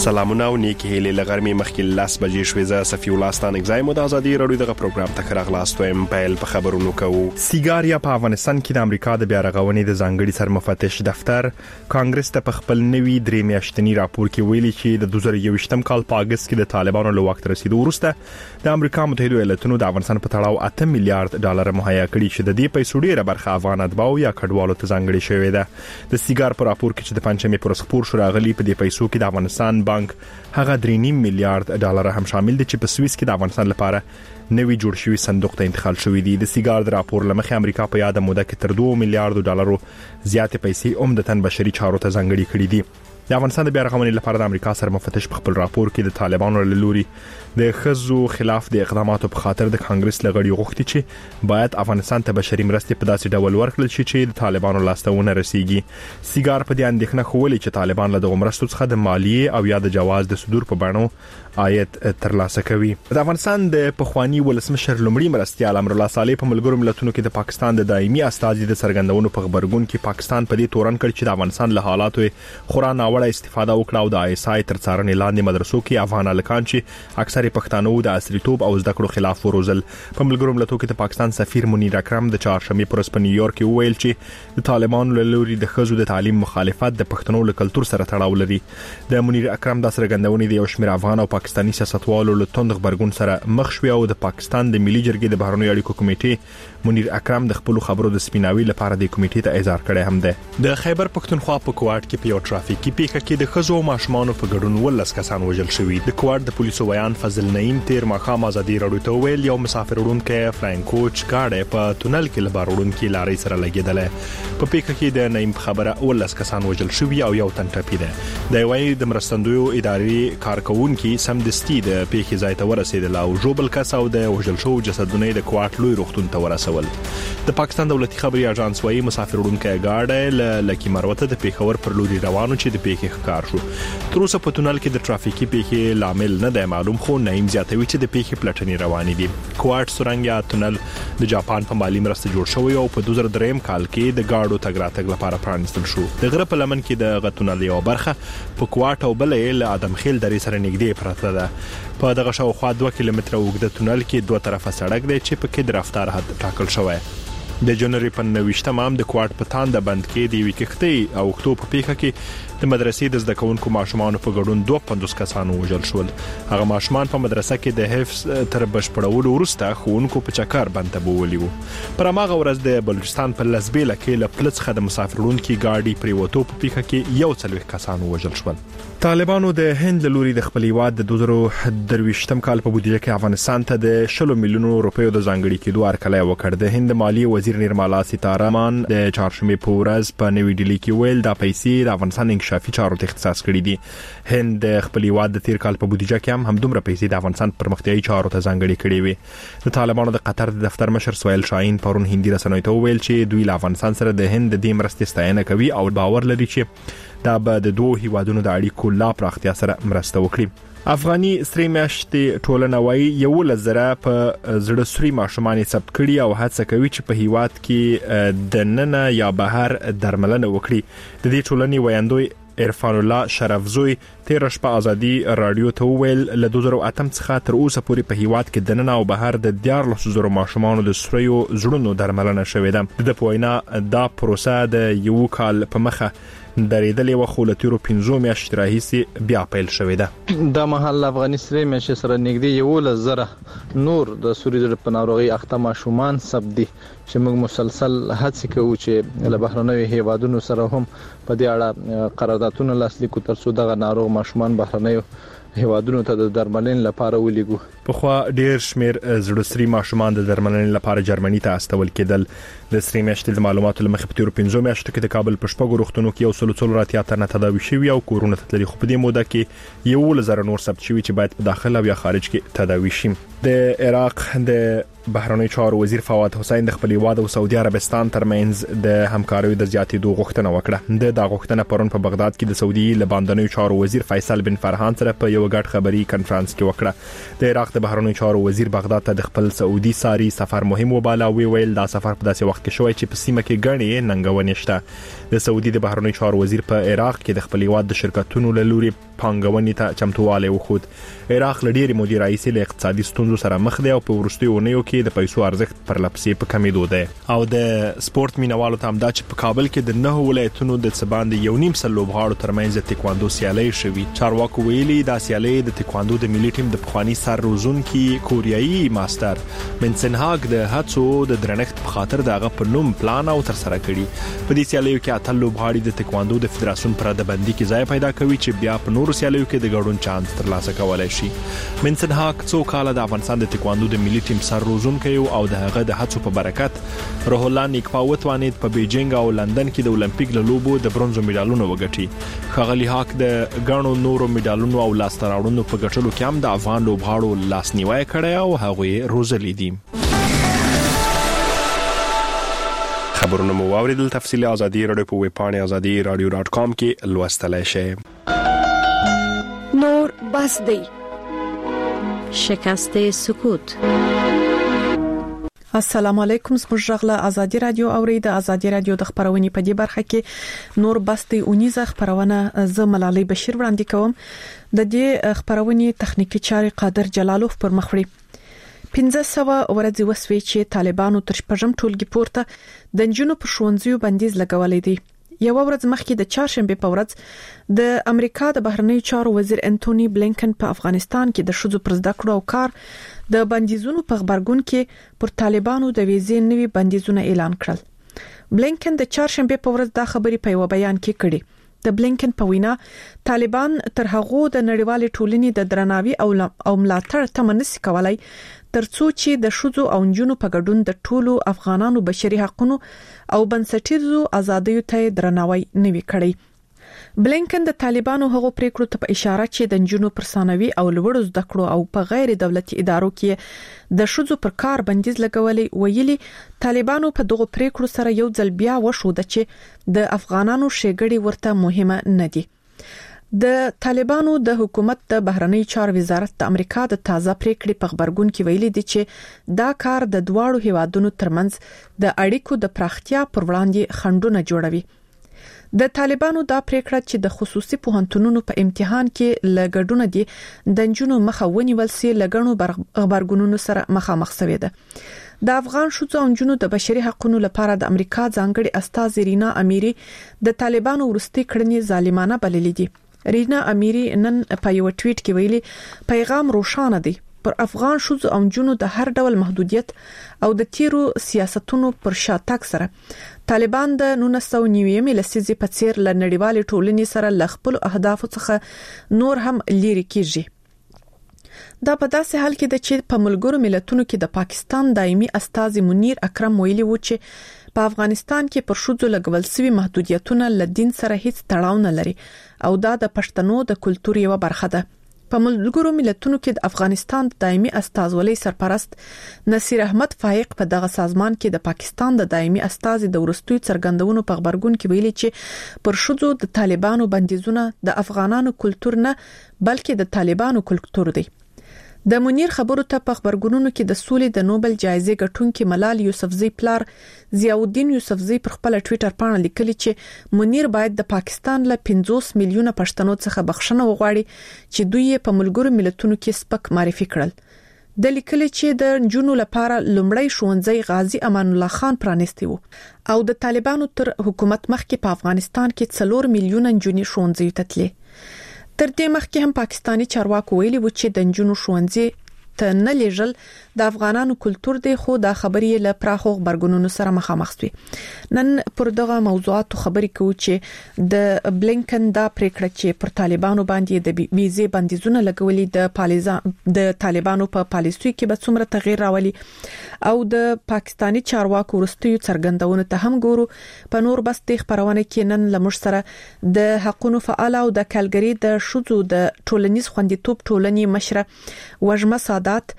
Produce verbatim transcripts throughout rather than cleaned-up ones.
سلامونه او نیکی هیلې لغرمې مخکې لاس بجې شوې ز صفی الله ستان اگزای مو د ازادي رادیو دغه پروګرام ته راغلاست وایم په په خبرونو کوو. سیګاریا په افغانستان کې د امریکا د بیا رغونې د ځانګړي سرمفتش دفتر کانګرس ته په خپل نوي درې میاشتنی راپور کې ویلي چې د دوه زره یوویشتم کال په اگست کې د طالبانو له وخت رسیدو وروسته د امریکا متحده ایالاتونو د افغانستان په تړاو اته میلیارډ ډالر مهیا کړي چې د دې پیسو ډیره برخه افغان اتباو یا کډوالو ته ځانګړي شوې ده. د سیګار په راپور کې چې د پنځمې پر خپور شو راغلي په دې پیسو کې د افغانستان بانک هغه درې نیم میلیارډ ډالر هم شامل دي چې په سویس کې د افغانستان لپاره نوی جوړ شوی صندوق ته انتقال شوی دی. د سیګار د راپور لمخې امریکا په یاد موده کې تر دوه میلیارډ ډالرو زیاتې پیسې عمدتاً بشري چارو ته ځانګړي کړي دي. د افغانستان د بیا رغونې لپاره د امریکا سرمفتش په خپل راپور کې د طالبانو له لوري د خزو خلاف د اقداماتو په خاطر د کانګرس لغړی غوښتي چې باید افغانستان ته بشري مرستې په داسې ډول ورکړل شي چې د طالبانو لاسته رسیږي. سیګار په دې اندېښنه خوولې چې طالبان له دغه مرستو څخه د مالیې او یا د جواز د صدور په بڼو عاید ترلاسه کوي. د افغانستان د پخوانی ولسمشر لومړي مرستیال امر الله صالح په ملګرو ملتونو کې د پاکستان د دایمي استازي د سرګندونو په خبرګون کې پاکستان په دې تورن کړ چې د افغانستان له حالاتو خورا ناوړه استفاده وکړه او د آی اس آی تر څارنې لاندې مدرسو کې افغان الکان چې اکثر پښتانه د عصریتوب او زده کړو خلاف وروزل. په ملګرو ملتونو کې د پاکستان سفیر منیر اکرم د چهارشنبه پر ورځ په نیویارک کې وویل چې د طالبانو له لوري د خزو د تعلیم مخالفت د پښتنو له کلچر سره تړاو لري. د منیر اکرم د سرګندونې د یو شمېر افغان او پاکستاني سیاستوالو له توند خبرګون سره مخ شوی او د پاکستان د ملي جرګې د بهرنیو اړیکو کمیټې منیر اکرم د خپل خبرو د سپیناوي لپاره د کمیټې ته اظهار کړی هم ده. د خیبر پښتونخوا په کوټ کې په یو ټرافیکي پیښه کې د خزو او ماشومانو په ګډون ولس کسان وژل شوي. د کوټ د پولیسو بیان فضل نعیم تیر ماخام ازادي رادیو ته ویل یو مسافر وړونکی فلاین کوچ گاډي په تونل کې لبار وړونکی لاري سره لګیدله. په پیښه کې د نعیم خبره ولس کسان وژل شوي او یو تن ټپي ده. د وای د مرستندوی اداري کارکونکو سمدستي د پیښې ځای ته ورسېدل او جوبل کس او د وژل شو جسدونه د کوټ لوی روغتون ته ورسول. د پاکستان دولتي خبري اژانس وايي مسافر وړونکی گاډي لکی مروته د پیښور پر لوري روانو چې د پیښې ښکار شو. تر اوسه په تونل کې د ټرافیکي پیښې لامل نه دی معلوم، خو نعیم زیاتوي چې د پیښې پلټنې روانې دي. کوټ سورنګ یا تونل د جاپان په مالی مرسته جوړ شوی او په دوه زره درې کال کې د گاډو تګ راتګ لپاره پرانستل شو. د غره په لمن کې د غتونل یو برخه په کوټ او بلې له ادم خیل درې سره نږدې پراته ده. په دغه شاوخوا دوه کیلومتره اوږده تونل کې دوه طرفه سړک دی چې په کې د رفتار حد ټاکل شوی. د جنوري په نوښتم هم د کوټ په تاند بند کې د وکښتۍ او اکتوبر په پیښه کې د مدرسې د زده کوونکو ماشومان په ګډون دوه پنځوس کسان وژل شول. هغه ماشومان په مدرسه کې د حفظ تر بشپړولو وروسته ښوونکو په چکر بند ته بوولي وو. پر هغه ورځ د بلوچستان په لزبیله کې له پلڅخه د مسافرونکو گاډي پریوتو په پیښه کې یو څلوېښت کسان وژل شول. طالبانو د هند له لوري د خپل هیواد د دوه زره درویشتم کال په بودیجه کې افغانستان ته د شلو میلیونو روپیو د ځانګړي کېدو هرکلی وکړ. د هند مالی وزیر نرملا سیتارامن د چهارشنبه په ورځ په نوې ډیلی کې ویل دا پیسې د افغانستان انکشافي چارو ته اختصاص کړي دي. هند د خپل هیواد د تیر کال په بودیجه کې هم همدومره پیسې د افغانستان پرمختیايي چارو ته ځانګړي کړي وي. د طالبانو د قطر د دفتر مشر سویل شاهین پرون هندي رسنیو ته ویل چې دوی له افغانستان سره د هند د دې مرستې ستاینه کوي او باور لري چې دا به د دوه هیوادونو د اړیکو لا پراختیا سره مرسته وکړي. افغاني ستري میاشتې ټولنه وايي یو لزره په زړه سوري ماشومان ثبت کړي او هڅه کوي چې په هیواد کې د ننه یا بهر درملنه وکړي. د دې ټولنې ویاندوی عرفان الله شرفزوی تیر شپه ازادي رادیو ته ویل له دوه زره اتم څخه تر اوسه پورې په هیواد کې د ننه او بهر د دیارلس زره ماشومان د سوریو زړونو درملنه شوې ده. د پوینا دا پروسه د یو کال په مخه درېدلې و خو له تیرو پنځو میاشتو راهیسې بیا پیل شوې ده. د محل افغاني ستري میاشتې سره نږدې یو لزره نور د سوري د پناروغي اخته ماشومان ثبت دي چې موږ مسلسل هڅه کوو چې له بهرنیو هیوادونو سره هم په دې اړه قراردادونه لاسلیک کړو ترڅو دغه ناروغ ماشومان بهرنیو هیوادونو ته د درملنې لپاره ولېګو. په خو ډیر شمیر زړسري ماشومان د درملنې لپاره جرمني ته استول کېدل. د سری میاشتې د معلوماتو لمخې په تیرو پنځو میاشتو کې د کابل په شپږو روغتونو کې یو سل څلور اتیا تنه تداوي شوي او کورونه تللي، خو په دې موده کې یو لزر نور ثبت شوي چې باید په داخل او یا خارج کې تداوي شي. د عراق د بهرنی چارو وزیر فواد حسین د خپل هیواد او سعودي عربستان ترمنځ د همکارۍ د زیاتېدو غوښتنه وکړه. د دا غوښتنه پرون په بغداد کې د سعودي لباندنیو چارو وزیر فیصل بن فرحان سره په یو غټ خبري کانفرنس کې وکړه. د عراق د بهرنی چارو وزیر بغداد ته د خپل سعودي ساري سفر مهم وباله او ویل دا سفر په داسې وخت مخکې شوی چې په سیمه کې ګڼې ننګونې شته. د سعودي د بهرنیو چارو وزیر په عراق کې د خپل هیواد د شرکتونو له لوري پانګونې ته چمتووالی وښود. عراق له ډېرې مودې راهیسې له اقتصادي ستونزو سره مخ دی او په وروستیو اونیو کې د پیسو ارزښت پر لپسې په کمیدو دی. او د سپورت مینوالو ته همدا چې په کابل کې د نه ولایتونو د څباندې یو نیم سل لوبغاړو ترمنځ د تکواندو سیالۍ شوي. چارواکو ویلي دا سیالۍ د تکواندو د ملي ټیم د پخوانی سر روزونکي کوریایي ماستر منسن هاګ د هڅو د درنښت په خاطر دغه په نوم پلان او تر سره کړي. په دې سیالیو کې اتل لوبغاړي د تکواندو د فدراسیون پر د بندي کې ځای پیدا کوي چې بیا په نورو سیالیو کې د ګډون چانس ترلاسه کولای شي. منسن هاګ څو کال د افغانستان د تکواندو د ملي ټیم سر روزونکي او د هغه د هڅو په برکت روح الله نیکپاوت وانید په بیجینګ او لندن کې د اولمپیک له لوبو د برونزو میډالونو وګټي. ښاغلي هاګ د ګڼو نورو میډالونو او لاسته راوړنو په ګټلو کې هم د افغان لوبغاړو لاسنیوي کړی او هغه روزلي دي. خبرونه مو واوریدل. تفصیلی ازادي رادیو په ویب پاڼه ازادي رادیو ډاټ کام کې لوستلای شئ. نور بس دی شکست سکوت. السلام علیکم. زموږ غلا ازادي رادیو اورید ازادي رادیو د خبرونې په دې برخه کې نور بس دی اونیزه خبرونه ز ملالۍ بشیر وړاندې کوم. د دې خبرونې تخنیکی چاري قادر جلالوف پر مخ وړي. پنځه سوه ورځې وسوي چې طالبانو تر شپږم ټولګي پورته د جنونو پر ښوونځیو بندیز لګولې دي. یو ورځ مخکې د چهارشنبه په ورځ د امریکا د بهرنیو چارو وزیر انټونی بلینکن په افغانستان کې د شذو پر زده کړو او کار د بندیزونو په خبرګون کې پر طالبانو د ویزې نوي بندیزونه اعلان کړل. بلینکن د چهارشنبه په ورځ دا خبري په یو بیان کې کړې. د بلینکن په وینا طالبان تر هغه د نړیوال ټولنې د درناوي او او ملاتړ تمنس کولای ترڅو چې د شذو او نجونو په ګډون د ټولو افغانانو بشري حقوقو او بنسټیزو ازادیو ته درناوی نوي کړی. بلینکن د طالبانو هغو پریکړو ته په اشاره چې د نجونو پر ثانوي او لوړو زده کړو او په غیر دولتي ادارو کې د شذو پر کار بندیز لګولې ویلي طالبانو په دغه پریکړو سره یو ځل بیا وشو چې د افغانانو شګړې ورته مهمه نه دي. د طالبانو د حکومت د بهرنی چارو وزارت د امریکا د تازه پریکړې په خبرګون کې ویلي دي چې دا کار د دواړو هیوادونو ترمنځ د اړیکو د پراختیا پر وړاندې خنډونه جوړوي. د طالبانو دا پریکړه چې د خصوصي پوهنتونونو په امتحان کې لګډونه دي د جنونو مخه ونیول سي لګڼو خبرګونونو سره مخامخ شوې ده. د افغان شذو او نجونو د بشري حقوقو لپاره د امریکا ځانګړي استاذ رینا امیری د طالبانو ورستي کړنې ظالمانه بللې دي. رینا امیری نن په یو ټویټ کې ویلي پیغام روښانه دی. پر افغان شذو او نجونو د هر ډول محدودیت او د تیرو سیاستونو پر شاتګ سره طالبان د نولس سوه نوي لسیزې په څیر له نړیوال ټولنې سره ل خپل اهداف څخه نور هم لري کیږي. دا په داسې حال کې د چې په ملګرو ملتونو کې د پاکستان دایمي استاذ منیر اکرم ویلي و چې په افغانستان کې پر شذو لګول شوی محدودیتونه له دین سره هیڅ تړاو نه لري او دا د پښتنو د کلتور یو برخه ده. په ملګرو ملتونو کې د افغانستان د دایمي استازولۍ سرپرست نصیر احمد فائق په دغه سازمان کې د پاکستان د دایمي استاذ د ورستوي څرګندونو په خبرګون کې ویلي چې پر شذو د طالبانو بندیزونه د افغانانو کلتور نه بلکې د طالبانو کلتور دی. د منیر خبرو ته په خبرګونونو کې د سولې د نوبل جایزې ګټونکي ملال یوسفزئی پلار ضیاء الدین یوسفزئی پر خپل ټویټر باندې لیکلي چې منیر باید د پاکستان له پنځوس میلیونه پښتنو څخه بخښنه وغواړي چې دوی په ملګرو ملتونو کې سپک معرفي کړل. د لیکلي چې د جنونو لپاره لومړی ښوونځی غازی امان الله خان پرانیستی وو او د طالبانو تر حکومت مخکې په افغانستان کې څلور میلیونه جنې ښوونځي ته تللي. تر دې مخکې هم پاکستانی چارواکو ویلي و چې د نجونو ښوونځي ته نه لیږل د افغانانو کلتور دی، خو دا خبرې له پراخو خبرګونونو سره مخامخ شوي. نن پر دغه موضوعاتو خبرې کوو چې د بلینکن دا پریکړه چې پر طالبانو باندې د ویزې بندیزونه لګولي د پالیزان د طالبانو په پالیسي کې به څومره تغییر راولي او د پاکستانی چارواکو ورستیو څرګندونو ته هم ګورو. په نور بس د خبرونه کې نن لمر سره د حقوقو فعال او د کلګری د شذو د ټولنیز خوندیتوب ټولنې مشره وجمه سادات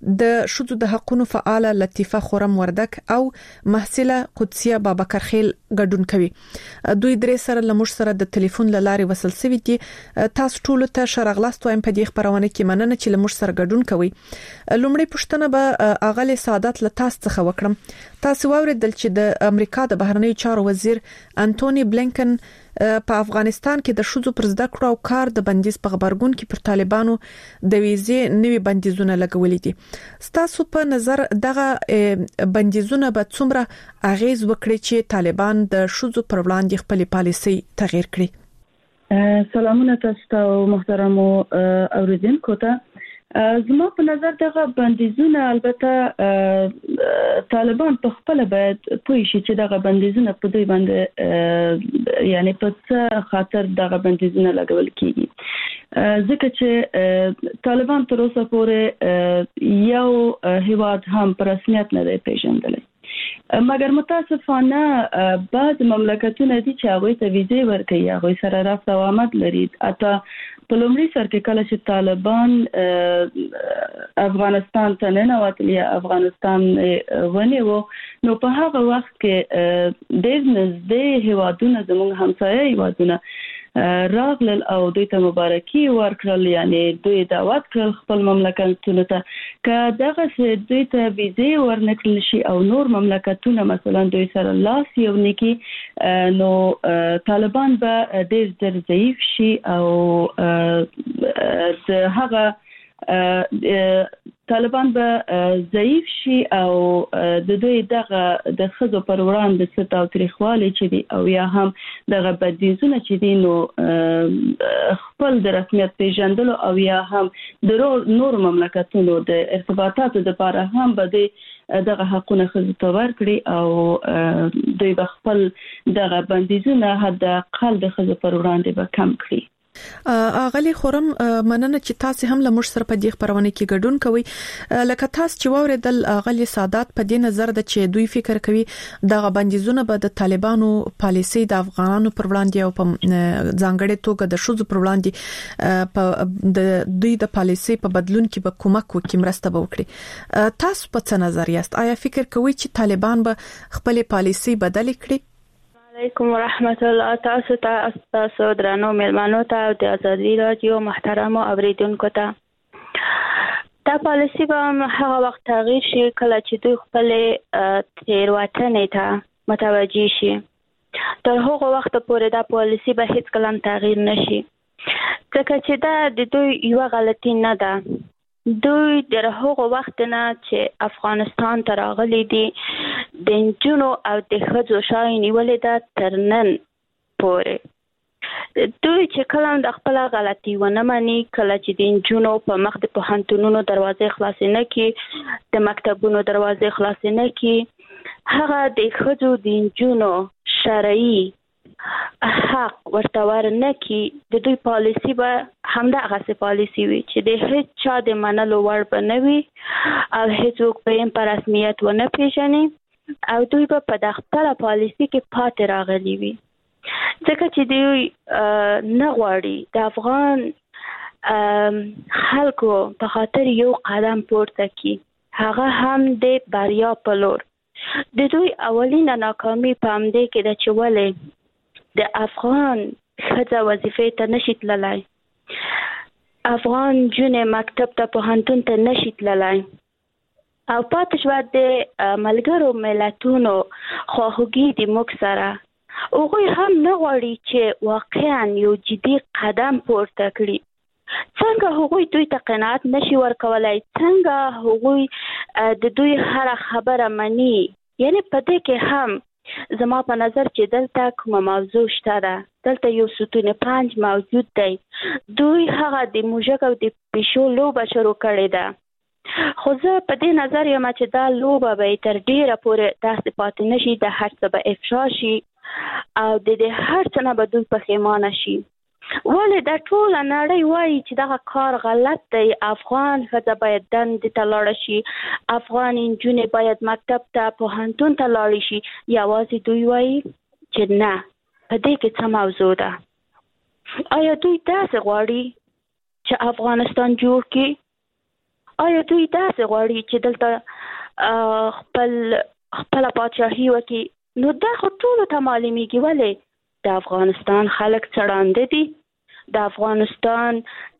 د شذو د حقوقو فعال لطیفه خورم وردک او محصله قدسیه بابکر خیل ګډون کوي. دوی درې سره لمش سره د ټلیفون لارې وصل سوي دي. تاسو ټول ته شرغلاست وایم په دې خبرونه کې مننه چې لمش سره ګډون کوي. لومړی پوښتنه به اغلی سعادت له تاسو څخه وکړم. تاسو واوریدل چې د امریکا د بهرنیو چارو وزیر انټونی بلینکن په افغانستان کې د شذو پر زده کړو او کار د بندیز په خبرګون کې پر طالبانو د ویزې نوي بندیزونه لګولې دي. ستاسو په نظر دغه بندیزونه به څومره اغیز وکړي چې طالبان د شذو پر وړاندې خپل پالیسي تغییر کړي؟ سلامونه تاسو ته محترم اوریدونکو ته. زما په نظر دغه بندیزونه البته طالبان په خپل باید پوه شي چې دغه بندیزونه په دوی باندې یعنی په څه خاطر دغه بندیزونه لګول کیږي، ځکه چې طالبان تر اوسه پورې یو هیواد هم په رسمیت نه دی پیژندلی، مګر متاسفانه بعض مملکتونه دي چې هغه ته ویزې ورکوي، هغه سره رفت او آمد لري. اته په لومړي سر کې کله چې طالبان افغانستان ته ننوتل یا افغانستان ونیو، نو په هغه وخت کې ډېر نږدې هیوادونه زموږ همسایه هیوادونه راغلل او دوی ته مبارکي ورکړل، یعنی دوی دعوت کړل خپل مملکتونو ته که دغه څه دوی ته ویزې ورنکړل شي او نور مملکتونه مثلا دوی سره لاس یو نکي، نو طالبان به ډېر ډېر ضعیف شي او د هغه طالبان به ضعیف شي او د دوی دغه د خزو پر وړاندې ست او تاریخوالي چې دي او یا هم دغه بندیزونه چې دي نو خپل د رسمیت پیژندلو او یا هم د نور مملکتونو د ارتباطاتو لپاره هم به دغه حقونه خزو ته ورکړي او دوی به خپل دغه بندیزونه حد اقل د خزو پر وړاندې به کم کړي. اغلی خورم مننه چې تاسو هم لمر سره په دې خبرونه کې ګډون کوي. لکه تاسو چې واوریدل اغلی سعادت په دې نظر د چې دوی فکر کوي دغه بندیزونه به د طالبانو پالیسي د افغانانو پر وړاندې او په ځانګړي توګه د شذو پر وړاندې په د دوی د پالیسي په بدلون کې به کومک وکړي، مرسته به وکړي. تاسو په څه نظر یاست؟ آیا فکر کوئ چې طالبان به خپل پالیسي بدل کړي؟ علیکم ورحمت الله. تاسو ته تاسو درنو مېلمانو ته او د آزادي رادیو محترمو اوریدونکو ته دا پالیسي به هغه وخت تغییر شي کله چې دوی خپل تیروتنې ته متوجه شي. تر هغه وخت پورې دا پالیسي به هیڅ کله تغییر نشي، ځکه چې دا د دوی یو غلطي نه ده. دوی در هغه وخت نه چې افغانستان ته راغلي دي د نجونو او د ښځو شای نیولې ده تر نن پورې. دوی چې کله د خپل غلطي ونه مني، کله چې د نجونو په مخ د پوهنتونونو دروازې خلاصې نه کړي، د مکتبونو دروازې خلاصې نه کړي، هغه د ښځو د نجونو شرعي حق ورته ورنه کی، د دوی پالیسی به همدغه پالیسی وي چې د هیڅ چا د منلو وړ به نه وي او هیڅوک به یې په رسمیت ونه پیژني او دوی به په د خپله پالیسي کې پاتې راغلي وي، ځکه چې دوی نه غواړي د افغان خلکو په خاطر یو قدم پورته کی، هغه هم د بریا په لور. د دوی اولینه ناکامي په همدې کې ده چې ولې د افغان ښځه وظیفې ته نشي تللی، افغان جونې مکتب ته پوهنتون ته نشي تللی او پاتې شوه د ملګرو ملتونو خواخوږي د موږ سره. هغوی هم نه غواړي چې واقعا یو جدي قدم پورته کړي. څنګه هغوی دوی ته قناعت نشي ورکولی، څنګه هغوی د دوی هره خبره مني. یعنی په دې کې هم زما په نظر چې دلته کومه موضوع شته ده، دلته یو ستون پنج موجود دی. دوی هغه د موږک او د پیشو لوبه شروع کړې ده، خو زه په دې نظر یم چې دا لوبه به تر ډیره پورې داسې پاتې نشي، د هر څه به افشا شي او د دې هر څه نه به دوی پښیمانه شي. ولې دا ټوله نړۍ وایي چې دغه کار غلط دی، افغان ښځه باید دندې ته لاړه شي، افغان نجونې باید مکتب ته پوهنتون ته لاړې شي، یوازې دوی وایي چې نه، په دې کې څه موضوع ده. آیا دوی داسې غواړي چې افغانستان جوړ کړي؟ آیا دوی داسې غواړي چې دلته خپل خپل پاچاهي وکړي؟ نو دا خو ټولو ته معلومیږي ولې د افغانستان خلک څړانده دي. د افغانستان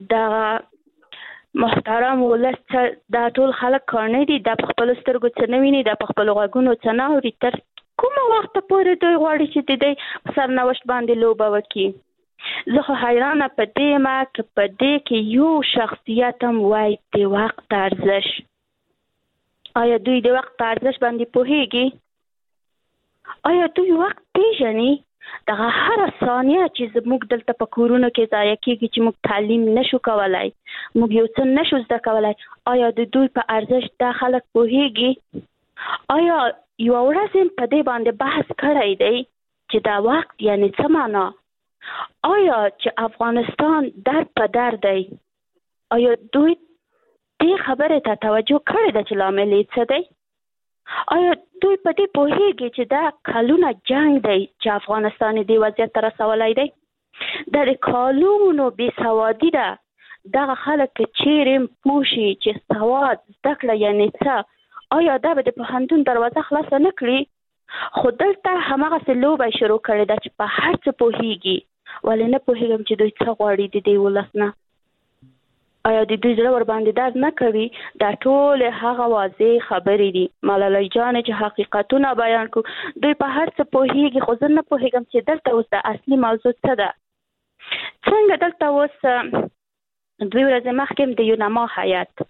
د محترم ولس دا ټول خلک کاڼه دي، د په خپلو سترګو څه نه ویني، د په خپلو غوږونو څه نه اوري. تر کومه وخته پورې دوی غواړي چې د دې په سرنوشت باندې لوبه وکړي؟ زه خو حیرانه په دې یم که په دې کې یو شخصیت هم وای د وخت ارزش. آیا دوی د وخت په ارزش باندې پوهیږي؟ آیا دوی وخت پیژني؟ دغه هره ثانیه چې زموږ دلته په کورونو کې ضایع کېږي چې موږ تعلیم نشو کولای، موږ یو څه نشو زده کولای، آیا د دوی په ارزش دا خلک پوهیږي؟ آیا یو ورځ هم په دې باندې بحث کړی دی چې دا وخت یعنی څه معنا؟ آیا چې افغانستان در په در دی، آیا دوی دې خبرې ته توجه کړې ده چې لامل یې څه دی؟ آیا دوی په دې پوهیږي چې دا کلونه جنگ دی چې افغانستان دې وضعیت ته رسولی دی؟ دا د کلونو بېسوادي ده. دغه خلک که چیرې پوه شي چې سواد زده کړه یعنې څه، آیا دا به د پوهنتون دروازه خلاصه نه کړي؟ خو دلته هماغسې لوبه شروع کړې ده چې په هر څه پوهیږي. ولې نه پوهیږم چې دوی څه غواړي د دې ولس نه؟ آیا د دوی زړه ور باندې درد نه کوي؟ دا ټول هغه واضح خبرې دي ملالۍ جانې چې حقیقتونه بیان کو. دوی په هر څه پوهیږي، خو زه نه پوهیږم چې دلته اوس د اصلي موضوع څه ده. څنګه دلته اوس دوی ورځې مخکې د یونما هیات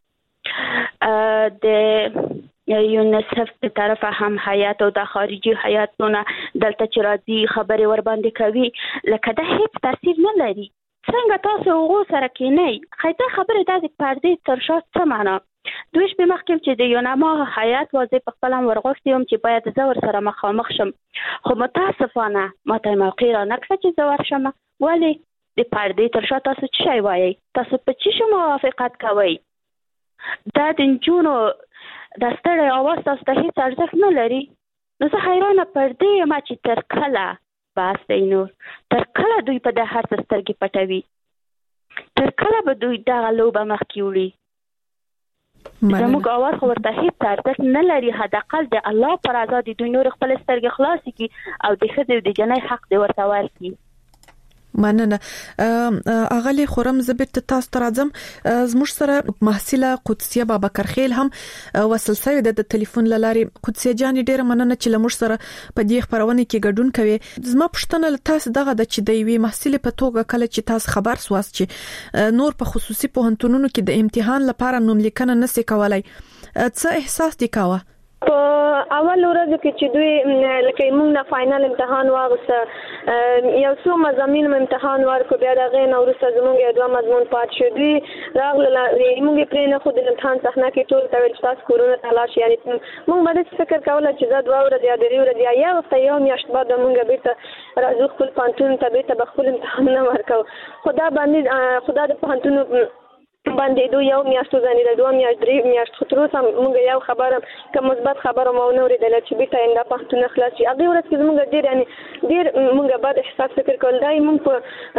د یونیسف په طرفه هم هیات او د خارجي هیاتونه دلته چې راځي خبرې ور باندې کوي لکه دا هیڅ تاثیر نه لري. څنګه تاسو هغو سره کینئ؟ خیطه خبرې دا د پردې تر شا څه معنا؟ دوی شپې مخکې چې د یونما هیات واضح په خپله هم ورغوښتي وم چې باید زه ورسره مخامخ شم، خو متاسفانه ماته یې موقع را نه کړه چې زه ورشم. ولې؟ د پردې تر شا تاسو څه شی وایئ؟ تاسو په څه شي موافقت کوئ؟ دا د نجونو د ستړی اواز تاسو ته هېڅ ارزښت نه لري؟ نو زه حیرانه پر دې یم چې تر کله بس دی نور، تر کله دوی په د هر څه سترګې پټوي؟ تر کله به دوی دغه لوبه مخکې وړي؟ زموږ اواز خو ورته هېڅ ارزښت نه لري. حداقل د الله پر رضا د دوی نور خپل سترګې خلاصې کړي او د ښځې او د جنۍ حق دې ورته ورکړي. مننه. اغلی خورم زبرت تاسو ته راځم. زموږ سره محصله قدسیه بابکر خیل هم وصل شوی د ټلیفون لارې. قدسیه جان ډیره مننه چې لمر سره په دې خبرونه کې ګډون کوي. زما پوښتنه تاسو دغه د چې د یوې محصله په توګه کله چې تاسو خبر سواست چې نور په خصوصي پوهنتونونو کې د امتحان لپاره نوم لیکنه نسي کولای، څه احساس دی کاوه؟ په اول ورځ کې چې دوی لکه موږ نه فاینل امتحان واغسته، یو څو مضامین امتحان ورکو، بیا دغه نه وروسته زموږ یو دوه مضمون پات شو. دوی راغله موږ پرې نه خو د امتحان صحنه کې ټول ته ویل چې تاسو کورونه ته لاړ شئ. یعنې موږ به داسې فکر کوله چې دا دوه ورځې یا درې ورځې یا یو هفته یو میاشت بعد موږ بېرته راځو خپل پوهنتون ته، بېرته به خپل امتحانونه ورکوو. خو دا باندې خو دا د پوهنتونو باندې دوی یو میاشت ځانې د دوه میاشت درې میاشت خو تر اوسه موږ یو خبره که مثبت خبره مو ونه اورېدله چې بېرته انده پوهنتونونه خلاص شي. هغې ورځ کې زموږ ډېر یعنې ډېر موږ بد احساس فکر کول، دا یې موږ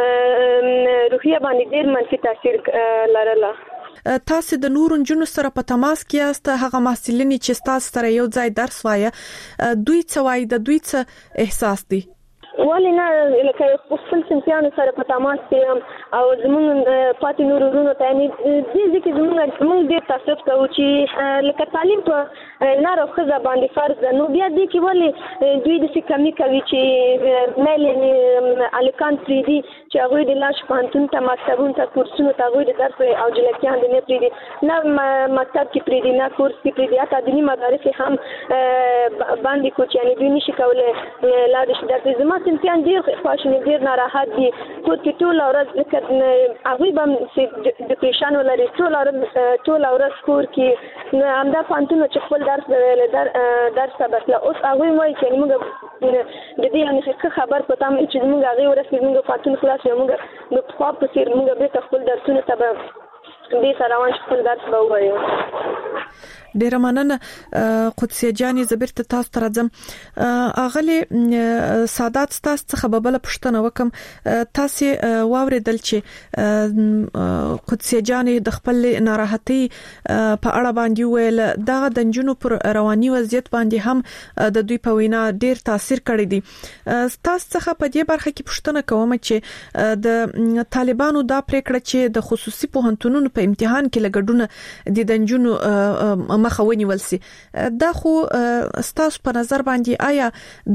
په روحیه باندې ډېر منفي تاثیر لرله. تاسو د نورو نجونو سره په تماس کې یاست، هغه محصلین چې تاسو سره یو ځای درس وایي دوی څه وایي، د دوی څه احساس دی؟ ولې نه لکه خپل صنفیانو سره په تماس کې یم او زموږ پاتې نورو وروڼو ته یعنې دې ځای کې زموږ موږ ډېر تاسف کوو چې لکه تعلیم په نر او ښځه باندې فرض ده، نو بیا دې کې ولې دوی داسې کمي کوي چې میل یعنې هلکان پرېږدي چې هغوی د لاړ شي پوهنتون ته، مکتبونو ته، کورسونو ته، هغوی د درس او جلکیان دې نه پرېږدي، نه مکتب کې پرېږدي، نه کورس کې پرېږدي، حتی دیني مدارس یې هم باندې کړو چې یعنې دوی نشي کولی لاړ شي درس. زما صنفیان ډېر خواشیني، ډېر ناراحت دي. کور کې ټوله ورځ لکه هغوی به هم ډپریشن ولري، ټوله ورځ ټوله ورځ کور کې نو همدا پوهنتون چې خپل درس به ویلی درس ته به تله. اوس هغوی وایي چې موږ د دې یعنې ښه خبر په تمه چې زموږ هغې ورځ کې زموږ پوهنتون خلاص وي، موږ د پخوا په څېر موږ بېرته خپل درسونو ته به بېرته روان شو، خپل درس به ووایو. ډیر مننه قدسیه جانې زبرت تاسو تر ځم اغلی سادات تاسو څخه ببل پښتنه وکم تاسو واوریدل چې قدسیه جانې د خپل ناراحتي په اړه باندې ویل دا د جنونو پر رواني وضعیت باندې هم د دوی په وینا ډیر تاثیر کړی دی. تاسو څخه په دې برخه کې پښتنه کوم چې د طالبانو دا پریکړه چې د خصوصي پوهنتونونو په امتحان کې لګډونه د دنجونو مخه ونیول سي دا خو ستاسو په نظر باندې آیا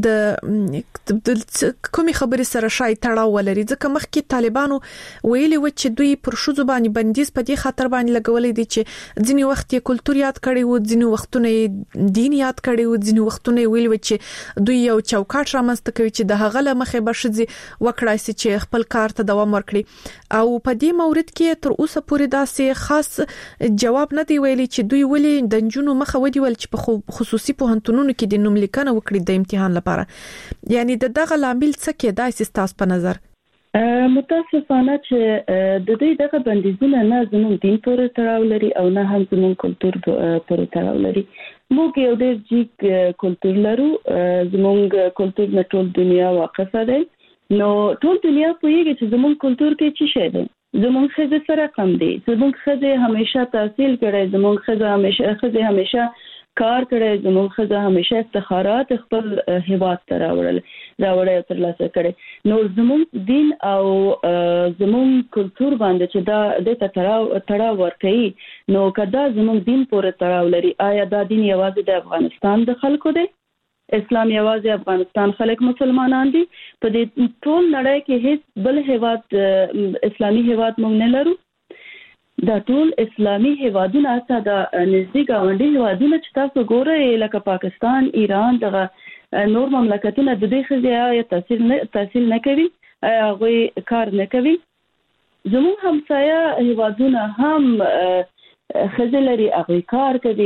د کومي خبرې سره شای تړاو ولري ځکه مخکې طالبانو ویلي و چې دوی پر شوزو باندې بندیز په دې خاطر باندې لګولې دي چې ځینی وخت یې کلتور یاد کړي وو ځینی وختونه دین یاد کړي وو ځینی وختونه ویل و چې دوی یو چوکاټ رامنځته کوي چې د هغه مخه بشځي وکړای سي چې خپل کار ته دوام ورکړي او په دې مورید کې تر اوسه پورې داسې خاص جواب نه دی ویلي چې دوی ولې د جنونو مخه ودیول چې په خصوصي پوهنتونونو کې د نوم لیکنه وکړي د امتحان لپاره یعنی د دغه لامل څه کې دای سیستاس په نظر متاسفانه چې د دې دغه بندیزونه نه زموږ دین پورې تړاو لري او نه هم زموږ کلتور پورې تړاو لري. موږ یو ډېر جګ کلتور لرو زموږ کلتور نه ټول دنیا واقفه ده نو ټول دنیا پوهیږي چې زموږ کلتور کې څه شی ده. زموږ خزه سره کم دي زموږ خزه همیشه تحصیل کړي زموږ خزه همیشه خزه همیشه کار کړي زموږ خزه همیشه افتخارات خپل هیواد ته راوړل راوړل تر لاسه کړي نو زموږ دین او زموږ کلتور باندې چې دا د تړاو تړاو ورکړي نو کدا زموږ دین پورې تړاو لري آیا دا دین یوازې د افغانستان د خلکو دی اسلام یوازې افغانستان خلک مسلمانان دي په دې ټول نړۍ کې هیڅ بل هیواد اسلامي هیواد مونږ نه لرو دا ټول اسلامي هیوادونه اساس د نږدې گاونډي هیوادونه چې تاسو ګورئ لکه پاکستان ایران دغه نور مملکتونه د دې خزیا تاثیر نه تاثیر نه کوي هغه کار نه کوي زموږ همسایه هیوادونه هم خزلري هغه کار کوي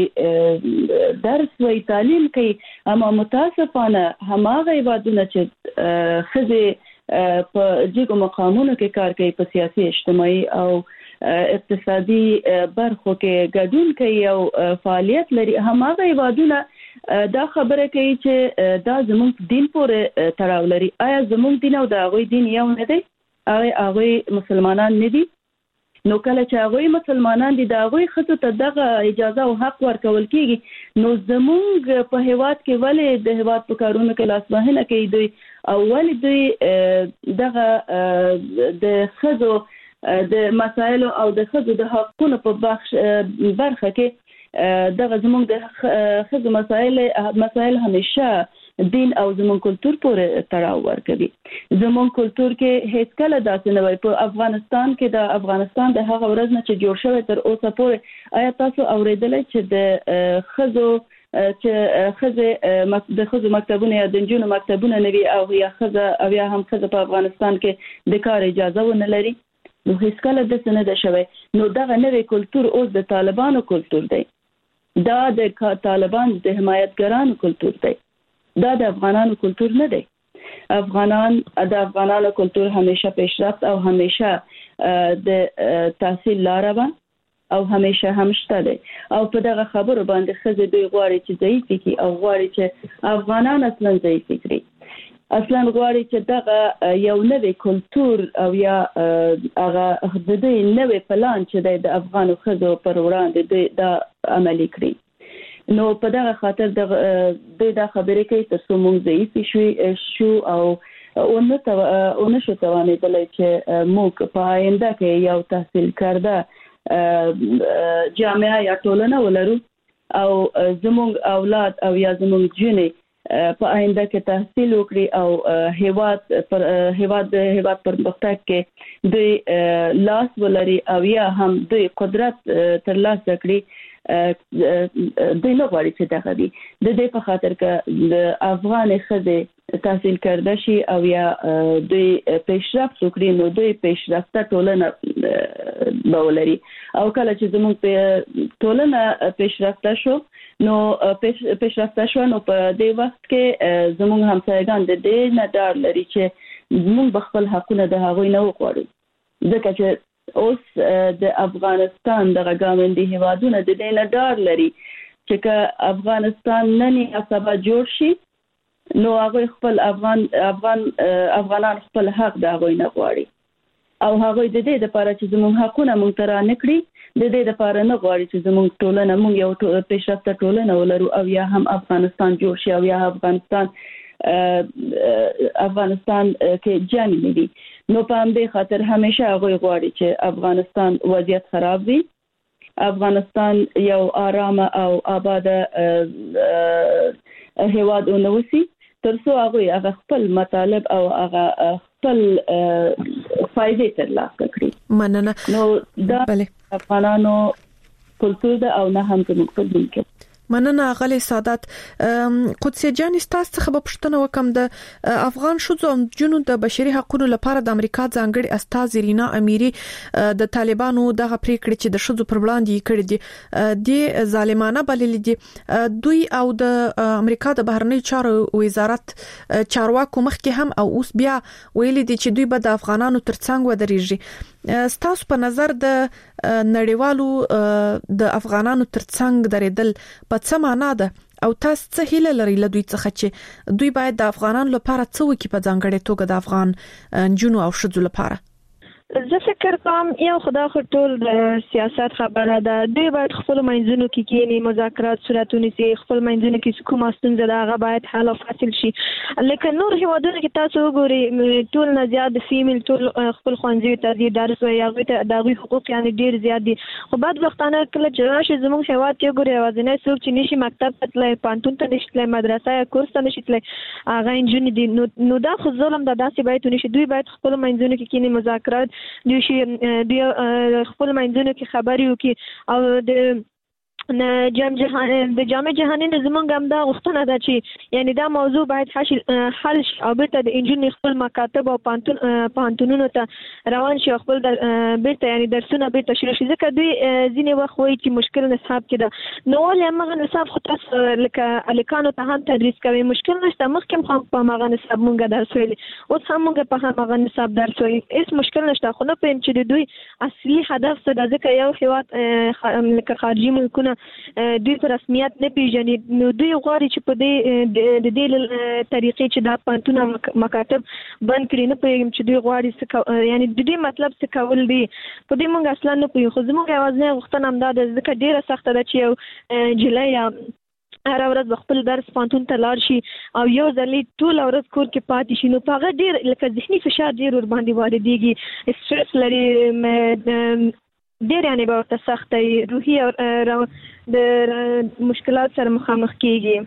هغه درس وی تعلیم کوي اما متاسفانه هماغه هیوادونه چې خزه په جګو مقامونو کې کار کوي په سیاسي اجتماعي او اقتصادي برخو کې ګډون کوي او فعالیت لري هماغه هیوادونه دا خبره کوي چې دا زموږ دین پورې تړاو لري آیا زموږ دین او د هغه دین یو نه دی آیا هغه مسلمانان نه دي نو کله چې هغه مسلمانان دي دا هغه خطو ته دغه اجازه او حق ورکول کیږي نو زموږ په هیواد کې ولې د هیواد په کارونو کې لاس وهنه کوي دوی او ولې دوی دغه د خزو د مسایل او د خزو د حقوقو په بخش برخه کې دغه زموږ د خزو مسایل مسایل همیشه دین او زموږ کلتور پورې تړاو ورکوي زموږ کلتور کې هیڅ کله داسې نه وي په افغانستان کې د افغانستان د هغه ورځ نه چې جوړ شوی تر اوسه پورې آیا تاسو اوریدلی چې د خزو چې خزه د خزو مکتبونه یا د جنونو مکتبونه نوي او یا خزه او یا هم خزه په افغانستان کې د کار اجازه ونه لري نو هیڅ کله د څه نه ده شوی نو دغه نوی کلتور اوس د طالبانو کلتور دی دا د طالبان د حمایتګرانو کلتور دی دا د افغانانو کلتور نه دی افغانان د افغانانو کلتور همیشه پیشرفت او همیشه د تحصیل لاره او همیشه همشته دی او په دغه خبرو باندې خزه دوی غواړي چې ضعیف کی او غواړي چې افغانان اصلا ضعیف کړي اصلا غواړي چې دغه یو نوې کلتور او یا هغه د دې نوې پلان چې د افغانو خزو پر وړاندې د عملي کړي نو په دغه خاطر د د خبرې کوي تر څو موږ ضعیف شو شو او اون ته اون شو توانېدل چې موږ په آینده کې یو تحصیل کرده جامعه یا ټولنه ولرو او زموږ اولاد او یا زموږ جنې په آینده کې تحصیل وکړي او هیواد پر هیواد د هیواد پر مختلف کې دوی لاس ولري او یا هم دوی قدرت تر لاسه کړي دوی نه غواړي چې دغه دي د دې په خاطر کې د افغان خزه تحصیل کرده شي او یا دوی پیشرفت وکړي نو دوی پیشرفته ټولنه بولري او کله چې زموږ په ټولنه پیشرفته شو نو پیشرفته شو نو په دې وخت کې زموږ همسایگان د دې نه ډار لري چې زموږ بخپل حقونه د هغوی نه وغواړي ځکه چې اوس د افغانستان د غاوندي هیوادونو د دې نه ډار لري چې که افغانستان نن یې سبا جوړ شي نو هغه خپل افغان افغان افغانان خپل حق دا غوي نه غواړي او هغه د دې لپاره چې زموږ حقونه مونږ تر نه کړی د دې لپاره نه غواړي چې زموږ ټولنه مونږ یو پیشرفته ټولنه ولرو او یا هم افغانستان جوړ شي او یا افغانستان افغانستان کې جنگ نه وي نو په همدې خاطر همیشه هغه غواړي چې افغانستان وضعیت خراب وي افغانستان یو آرام او آباد هیواد ونوسي ترڅو هغه هغه خپل مطالب او هغه خپل فائدې ترلاسه کړي مننه نو دا افغانانو کلتور دا او نه هم زموږ په دین کې مننه غلي سادات قدسي جان استاس څخه په پښتنه وکم د افغان شوزو جنونو د بشري حقوقو لپاره د امریکا ځانګړي استاذ رینا اميري د طالبانو دغه پریکړه چې د شوزو پر وړاندې کړې دي د ظالمانه بلل دي دوی او د امریکا د بهرنی چارو وزارت چارواکو مخکې هم او اوس بیا ویلي دي چې دوی به د افغانانو ترڅنګ ودرېږي ستاسو په نظر د نړیوالو د افغانانو ترڅنګ درېدل په څه معنا ده او تاسو څه هیله لرئ له دوی څخه چې دوی باید د افغانانو لپاره څه وکړي په ځانګړې توګه د افغان جنو او شذو لپاره زه فکر کوم یو خدای خو ټول د سیاست خبره ده دوی باید خپل منځونو کې کېني مذاکرات صورتونه سي خپل منځونو کې کومه ستونزه ده هغه باید حل او فصل شي لکه نور هیوادونو کې تاسو وګورئ ټول نه زیات فیمیل ټول خپل خوندې ته دي درس وي هغه ته دغه حقوق یعنی ډیر زیات دي خو بعد وختانه کله چې راشي زموږ هیواد کې وګورئ وازنه څوک چې نشي مکتب ته تللی پانتون ته نشي تللی مدرسه یا کورس ته نشي تللی هغه انجن دي نو دا خو ظلم ده داسې باید نشي دوی باید خپل منځونو کې کېني مذاکرات دوی شي دوی خپل منځونو کې خبري وکي او د نه جام جهان د جامع جهانی د زمونږ هم دا غوښتنه ده چې یعنی دا موضوع باید حل شي او بیرته د انجن خپل مکاتب او پانتون پانتونونو ته روان شي خپل بیرته یعنی درسونه بیرته شروع شي ځکه دوی ځینې وخت وایي چې مشکل نصاب کې ده نو ولې هغه نصاب خو تاسو لکه الکانو ته هم تدریس کوي مشکل نشته مخکې هم په هغه نصاب مونږ درس ویلي اوس هم مونږ په هغه نصاب درس ویلي هیڅ مشکل نشته خو نه پېم چې دوی اصلي هدف څه ده ځکه یو هیواد لکه خارجي ملکونه دوی په رسمیت نه پیژني نو دوی غواړي چې په دې د دې طریقې چې دا پانتونه مکاتب بند کړي نه پېږم چې دوی غواړي یعنی د دې مطلب څه کول دي په دې مونږ اصلا نه پوهیږو خو زموږ یوازینۍ غوښتنه همدا ده ځکه ډیره سخته ده چې یو جلۍ هر ورځ خپل درس پانتون ته لاړ شي او یو ځلې ټول ورځ کور کې پاتې شي نو په هغه ډیر لکه ذهني فشار ډیر ور باندې واردېږي سټرس لري ډیر یعنی به ورته سختي روحي او د مشکلات سره مخامخ کیږي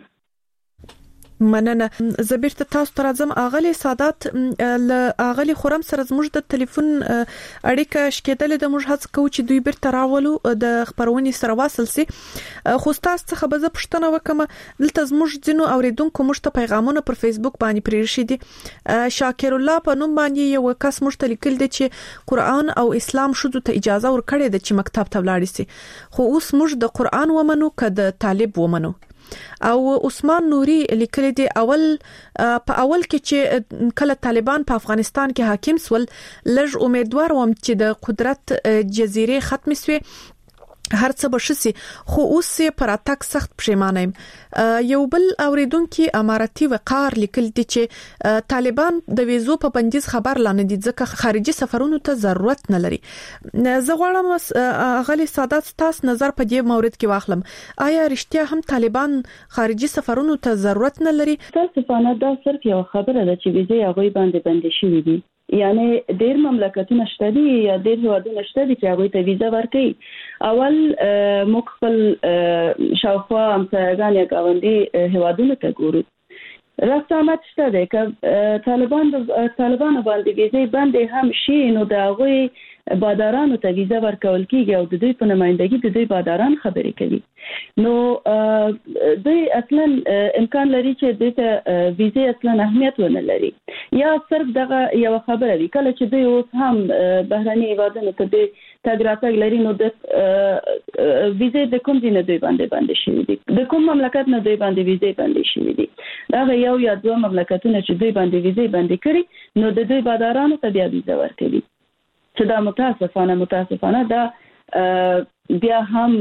مننه زبیر ته تاسو تر ازم اغلی سادات ل اغلی خرم سره زموږ د ټلیفون اړیکه شکېدل د موږ هڅه کوو چې دوی بیرته راولو د خبرونې سره واصل سي خو تاسو څخه به زه پوښتنه وکم دلته زموږ ځینو اوریدونکو موږ ته پیغامونه پر فیسبوک باندې پریښي دي شاکر الله په نوم باندې یو کس موږ ته لیکل دي چې قرآن او اسلام شذو ته اجازه ورکړي ده چې مکتب ته ولاړ شي خو اوس موږ د قرآن ومنو کده طالب ومنو او عثمان نوري لیکلي دي اول په اول کې چې کله طالبان په افغانستان کې حاکم سول لږ امیدوار وم چې د قدرت جزیره ختم شي هر څه بشسي خو اوس یې پر اتاک سخت پښیمانه یم یو بل اوریدونکو اماراتي وقار لیکل دي چې طالبان د ویزو په بندیز خبر لانه دي ځکه خارجي سفرونو ته ضرورت نه لري زه غواړم غلي سادات تاسو نظر په دې مورید کې واخلم آیا رښتیا هم طالبان خارجي سفرونو ته ضرورت نه لري تاسو په نه دا صرف یو خبره ده چې ویزه هغه باندې بند شي دي یعنی ډیر مملکتونه شته دي یا ډیر هیوادونه شته دي چې هغه ته ویزه ورکړي اول مخفل شاوخوا همسایګان یا گاونډي هیوادونه ته ګورو رسامت شته ده چې طالبان طالبان باندې ویزه باندې هم شي نو دا غوي بادارانو ته ویزه ورکول کیږي او د دوی په نمائندګي د دوی باداران خبرې کوي نو دوی اصلا امکان لري چې د ته ویزه اصلا اهمیت ونه لري یا صرف دغه یو خبره دی کله چې دوی اوس هم بهراني هیوادونو ته د تګراتګ لري نو د ویزه د کوم دینه دوی باندې باندې شي دي د کوم مملکت نه دوی باندې ویزه باندې شي دي دا یو یا دوه مملکتونه چې دوی باندې ویزه باندې کړي نو د دوی بادارانو ته بیا ویزه ورکړي چې دا متاسفانه متاسفانه دا بیا هم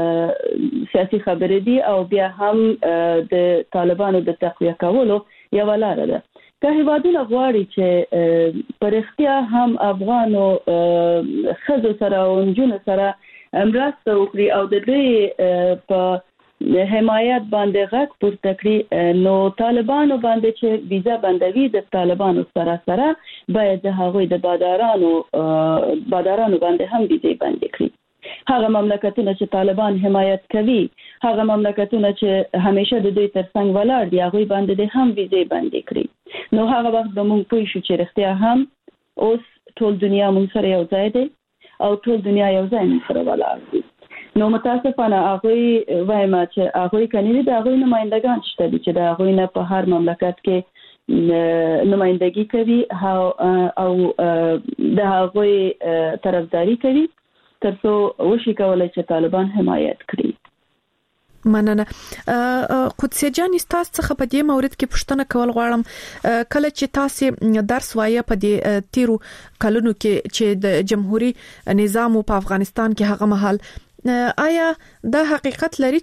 سیاسي خبرې دي او بیا هم د طالبانو د تقویه کولو یو لار ده. که هیوادونه غواړي چې پر اختیا هم افغانو خزو سره او نجونو سره مرسته وکړي او د دې په حمایت باندې غږ پورته کړي، نو طالبانو باندې چې ویزا بندوي د طالبانو سره سره باید د هغوی د بادارانو بادارانو باندې هم ویزا بندي کړي. هغه مملکتونه چې طالبان حمایت کوي، هغه مملکتونه چې همیشه د دوی ترڅنګ ولاړ دي، هغوی باندې هم ویزا بندي کړي. نو هغه وخت به موږ پوه شو چې رښتیا هم اوس ټول دنیا موږ سره یو ځای دی او ټول دنیا یو ځای موږ سره ولاړ دي. نو متاسفانه هغه وایم چې هغه کني د هغه نمائندگان شته چې د هغه نه په هر مملکت کې نمائندګي کوي او د هغه طرفداري کوي ترڅو وشي کولای چې طالبان حمایت کړي. مننه. قدسیه جان، تاسو څخه په دې مورید کې پوښتنه کول غواړم، کله چې تاسو درس وایي په دې تیرو کلونو کې چې د جمهوریت نظام په افغانستان کې هغه مهال، آیا دا حقیقت لري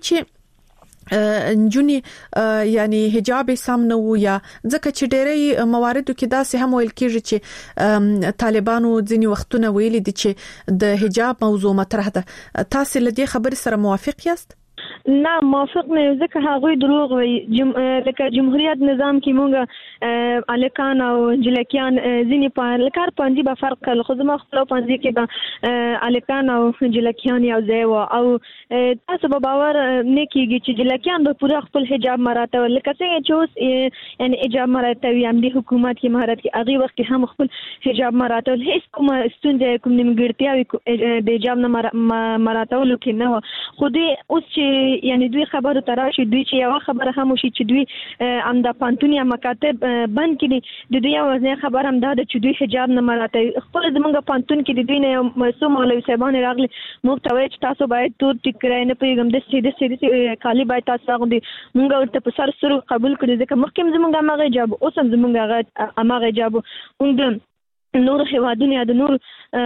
چې نجونی یعنی حجاب سم نه و، یا ځکه چې ډېری مواردو کې دا سه هم ویل کېږي چې طالبانو ځینی وختونه ویلي دي چې د حجاب موضوع مطرح ده، تاسو له دې خبرې سره موافق یاست؟ نه موافق نه، ځکه هغه دروغ وي. جم... لکه جمهوریت نظام کې مونږه الکان او جلکیان ځینی په لکار پاندې به فرق کړل، خو زما خپل پاندې کې به الکان او جلکیان یو ځای و او تاسو به باور نه کیږي چې جلکیان به پوره خپل حجاب مراته لکه څنګه چې اوس یعنی حجاب مراته وي هم د حکومت کې مهارت کې هغه وخت هم خپل حجاب مراته هیڅ کوم ستونزه کوم نیمګړتیا د حجاب نه مراته ولکه نه، خو دې اوس چې یعنی دوی خبرو تراشي دوی چې یو خبره هم شي چې دوی ام د پانتونیا مکاتب بند کړي، د دوی یو خبر هم دا چې دوی حجاب نه مراته خپل زمونږ پانتون کې د دوی نه مسوم مولوی صاحبان راغلي موږ ته وایي چې تاسو باید تور ټیکرای نه پیغام د سیده سیده کالی باید تاسو راغلي موږ ورته په سر سره قبول کړی ځکه مخکې زمونږ هغه حجاب اوس هم زمونږ هغه حجاب اون نور هوادونه د نور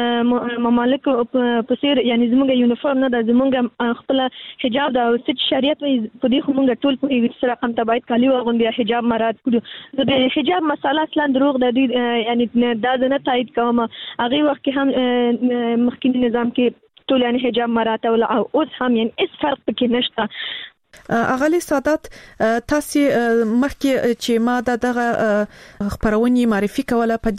ممالک په سیر یعنی زموږ یونیفورم نه د زموږ خپل حجاب د ست شریعت په دې خمونږ ټول په هیڅ سره قم تبعید کالی وغوندي حجاب مراد کړو د حجاب مسله اصلا دروغ د یعنی دا نه تایید کوم. هغه وخت هم مخکینی نظام کې ټول یعنی حجاب مراد او اوس هم یعنی اس فرق پکې نشته. اغلی سادات، تاسو مخکې چې ما دغه خبرونی معرفي کوله په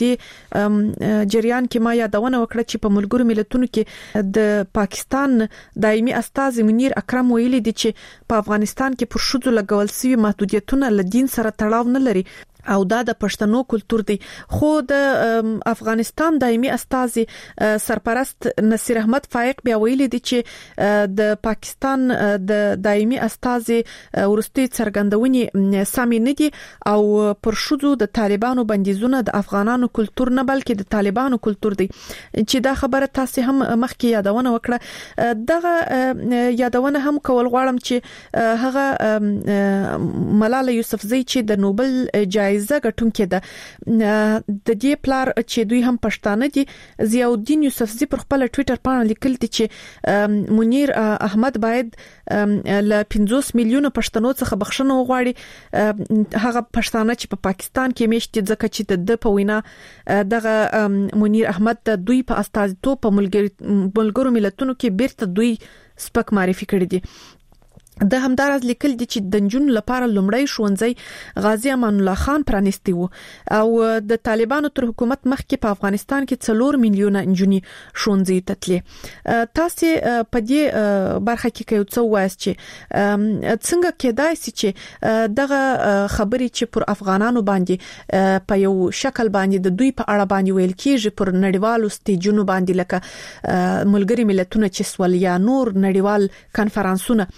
دې جریان کې ما یادونه وکړه چې په ملګرو ملتونو کې د پاکستان دایمي استازي منیر اکرم ویلي دي چې په افغانستان کې پر شذو لګول شوی محدودیتونه له دین سره تړاو نه لري او دا د پښتنو کلچر دی. خو د افغانستان دایمي استازي سرپرست نصیر احمد فائق بیا ویلي دي چې د پاکستان د دایمي استازي ورستي څرګندونې سامي نه دي او پر شذو د طالبانو بندیزونه د افغانانو کلچر نه بلکې د طالبانو کلچر دی، چې دا خبره تاسو هم مخکې یادونه وکړه. دغه یادونه هم کول غواړم چې هغه ملاله یوسفزۍ چې د نوبل جایزه جایزه ګټونکې ده د دې پلار چې دوی هم پښتانه دي، ضیاء الدین یوسفزۍ پر خپل ټوئیټر باندې لیکل دي چې منیر احمد باید ل پنځوس میلیونه پښتنو څخه بخښنه وغواړي، هغه پښتانه چې په پاکستان کې میشت ځکه چې د په وینا دغه منیر احمد د دوی په استازیتوب په ملګرو ملتونو کې بیرته دوی سپک معرفي کړی دي. د همدارز لیکل دي چې د نجونو لپاره لومړی ښوونځی غازی امان الله خان پرانیستی وو او د طالبانو تر حکومت مخکې په افغانستان کې څلور میلیونه نجونې ښوونځي ته تللې. تاسو په دې برخه کې یو څه وایي چې څنګه کېدای شي چې دغه خبرې چې پر افغانانو باندې په یو شکل باندې د دوی په اړه باندې ویل کېږي پر نړیوالو سټیجونو باندې لکه ملګری ملتونه چې سوال یا نور نړیوال کانفرنسونه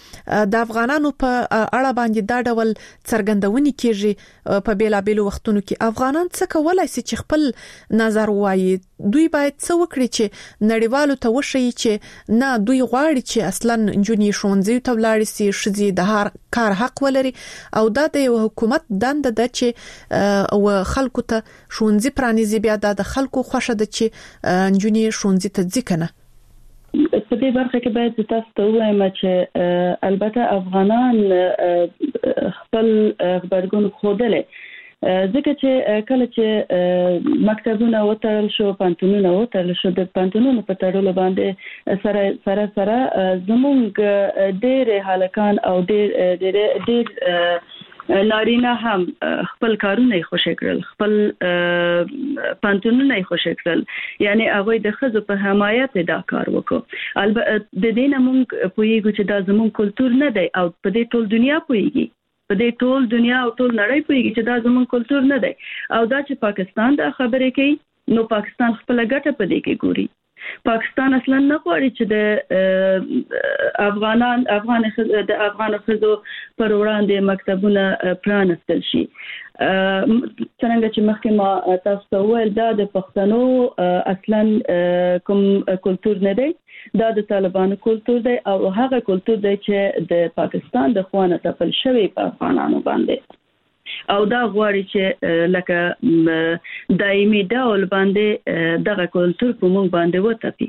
د افغانانو په اړه باندې دا ډول څرګندونې کیږي په بیلابېلو وختونو کې افغانان څه کولای شي چې خپل نظر وایي دوی باید څه وکړي چې نړیوالو ته وشي چې نه دوی غواړي چې اصلا جونی شونځي ته ولاړ شي شذي د هر کار حق ولري او دا د حکومت دنده ده چې او خلکو ته شونځي پرانیزي بیا د خلکو خوښه ده چې جونی شونځي ته ځکنه په دې برخه کې باید تاسو ته وایم چې البته افغانان خپل خبرګون خوده ځکه چې کله چې مکتبونه وتړل شو پانتونونه وتړل شو د پانتونونو په تړلو باندې سره سره سره زمونږ ډېر هلکان او ډېر ډېر ډېر نارینه هم خپل کارونه خوشی کړل خپل پانتونونه خوشی کړل یعنی هغه د خزو په حمایت دا کار وکړ البته د دې نه مونږ پوهیږو چې دا زمونږ کلچر نه دی او په دې ټول دنیا پوهیږي په دې ټول دنیا او ټول نړۍ پوهیږي چې دا زموږ کلچر نه دی او دا چې پاکستان دا خبره کوي نو پاکستان خپل ګټه په دې کې ګوري پاکستان اصلا نه غواړي چې د افغانان افغان د افغان خزو پر وړاندې مکتبونه پرانستل شي څنګه چې مخکې ما تاسو ته وویل دا د پښتنو اصلا کوم کلچر نه دی دا د طالبانو کلچر دی او هغه کلچر دی چې د پاکستان د خوانه تپل شوی په افغانانو باندې او دا غواړي چې لکه دایمي ډول باندې دغه کلچر په موږ باندې وتپي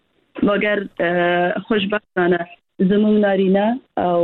مګر خوشبختانه زموږ نارینه او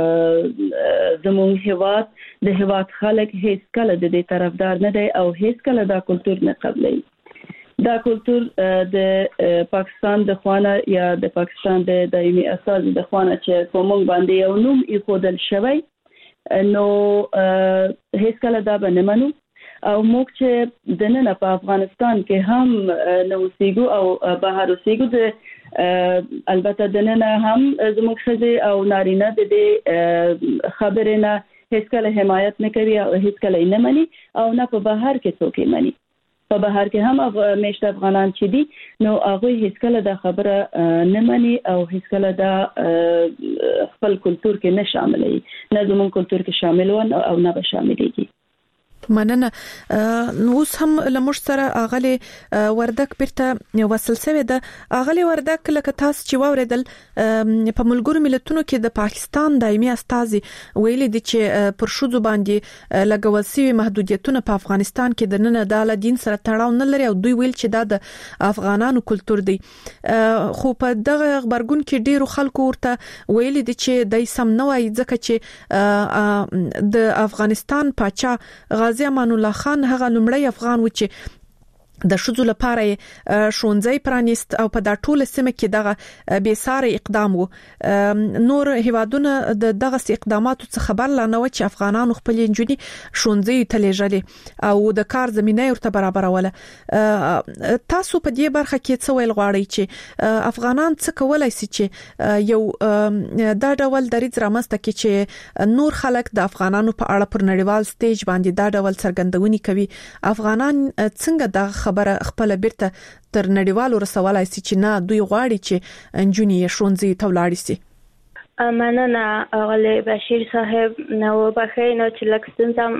زموږ هیواد د هیواد خلک هیڅ کله د دې طرفدار نه دی او هیڅ کله دا کلچر نه قبلوي دا کلچر د پاکستان د خوانه یا د پاکستان د دایمي اساس د خوانه چې کوم باندې یو نوم یې خودل شوی نو هیڅ کله دا به نه منو او موږ چې د نن په افغانستان کې هم نو سیګو او بهر سیګو د البته د نن هم زموږ خزه او نارینه د دې خبرې نه هیڅ کله حمایت نه کوي او هیڅ کله نه مني او نه په بهر کې څوک یې مني په بهر کې هم میشت افغانان چې دي نو هغه هیڅ کله دا خبره نه مني او هیڅ کله دا خپل کلچر کې نه شاملوي نه زموږ کلچر کې شامل ون او نه به شاملېږي مننه نو اوس هم لمر سره اغلی وردک بیرته وصل شوی ده اغلی وردک لکه تاسو چې واوریدل په ملګرو ملتونو کې د پاکستان دایمي استازي ویلي دي چې پر شوزو باندې لګول شوی محدودیتونه په افغانستان کې د نن د دین سره تړاو نه لري او دوی ویل چې دا د افغانانو کلچر دی خو په دغه خبرګون کې ډیرو خلکو ورته ویلي دي چې دای سم نه وایي ځکه چې د افغانستان پاچا غازی امان الله خان هغه لومړی افغان و چې د شذو لپاره شونځي پرانیست او په دا ټوله سیمه کې دغه بې ساري اقدام وو نور هیوادونه د دغه اقداماتو څخه خبر لانه و چې افغانانو خپل انجونی شونځي تلېجلې او د کار زمينه ورته برابروله تاسو په دې برخه کې څه ویل غواړئ چې افغانان څه کولای شي چې یو دا ډول دریځ رامسته کې چې نور خلک د افغانانو په اړه پر نړیوال سټیج باندې دا ډول څرګندونې کوي افغانان څنګه د خبره خپل بیرته تر نړیوالو رسولای شي چې نه دوی غواړي چې انجونی شونځي تولاړي شي مننه اغلی بشیر صاحب نو بخیر نو چې لکستم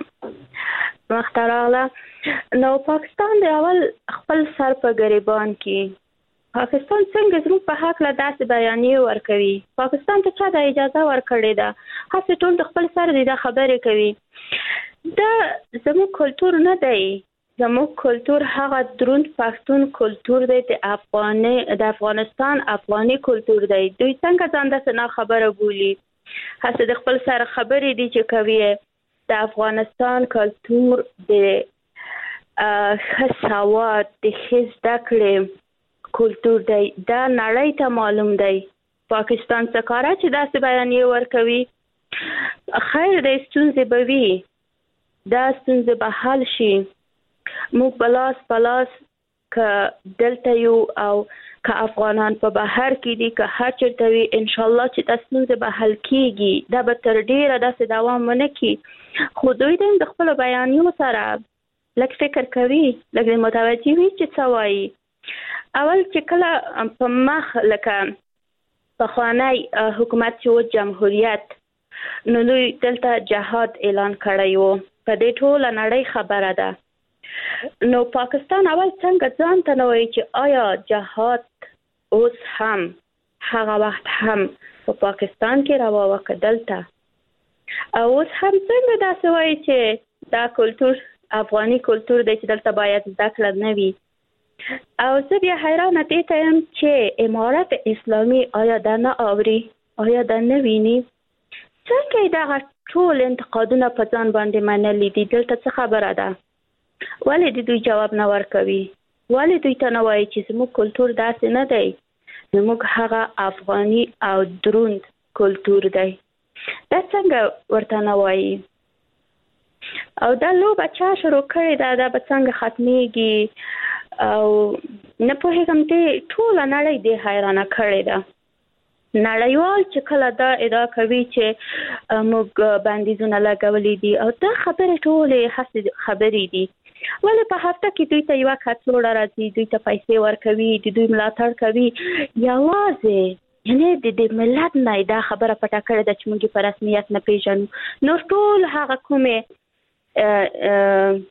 مختاراله نو پاکستان د اول خپل سر په غریبان کې پاکستان څنګه زموږ په حق لا داسې بیانیه ورکوي پاکستان ته چا د اجازه ورکړې ده هڅه ټول د خپل سر د خبرې کوي دا زموږ کلچر نه دی زموږ کلچر هغه دروند پښتون کلچر دی د افغاني د افغانستان افغاني کلچر دی دوی څنګه ځان د سنا خبره بولی هڅه د خپل سره خبرې دي چې کوي د افغانستان کلچر د خصوات د خز دکړې کلچر دی دا نړۍ ته معلوم دی پاکستان څخه چې داسې بیانیه ورکوي خیر د ستونزې به وي دا ستونزې به حل شي موږ بلاس بلاس ک دلته یو او ک افغانان په بهر کې دي ک هر چیرته وي ان شاء الله چې تاسو به حل کیږي دا به تر ډیره داسې دوام ونه کی خو دوی د خپل بیانیو سره لکه فکر کوي لکه متوجي وي چې څه وایي اول چې کله په مخ لکه پخوانی حکومت چې جمهوریت نو دوی دلته جهاد اعلان کړی وو. په دې ټوله نړۍ خبره ده. نو پاکستان اول څنګه ځان ته نه وایي چې آیا جهاد اوس هم هغه وخت هم په پاکستان کې روا و که دلته، او اوس هم څنګه داسې وایي چې دا کلتور افغاني کلتور دی چې دلته باید زده کړه نه وي. او زه بیا حیرانه دې ته یم چې امارت اسلامي آیا دا نه اوري، آیا دا نه ویني؟ څنګه یې دغه ټول انتقادونه په ځان باندې منلي دي؟ دلته څه خبره ده؟ ولې د دوی جواب نه ورکوي؟ ولې دوی ته نه وایي چې زموږ کلتور داسې نه دی، زموږ هغه افغاني او دروند کلتور دی؟ دا څنګه ورته نه وایي؟ او دا لوبه چا شروع کړې ده، دا به څنګه ختمیږي؟ او نه پوهېږم، دې ټوله نړۍ دې حیرانه کړې ده. نړیوال چې کله دا ادعا کوي چې موږ بندیزونه لګولي دي، او دا خبرې ټولې هسې خبرې دي. ولې په هفته کې دوی ته یوه کڅوړه راځي، دوی ته پیسې ورکوي، د دوی ملاتړ کوي، یوازې یعنې د دې ملت نه دا خبره پټه کړې ده چې موږ په رسمیت نه پېژنو. نور ټول هغه کومې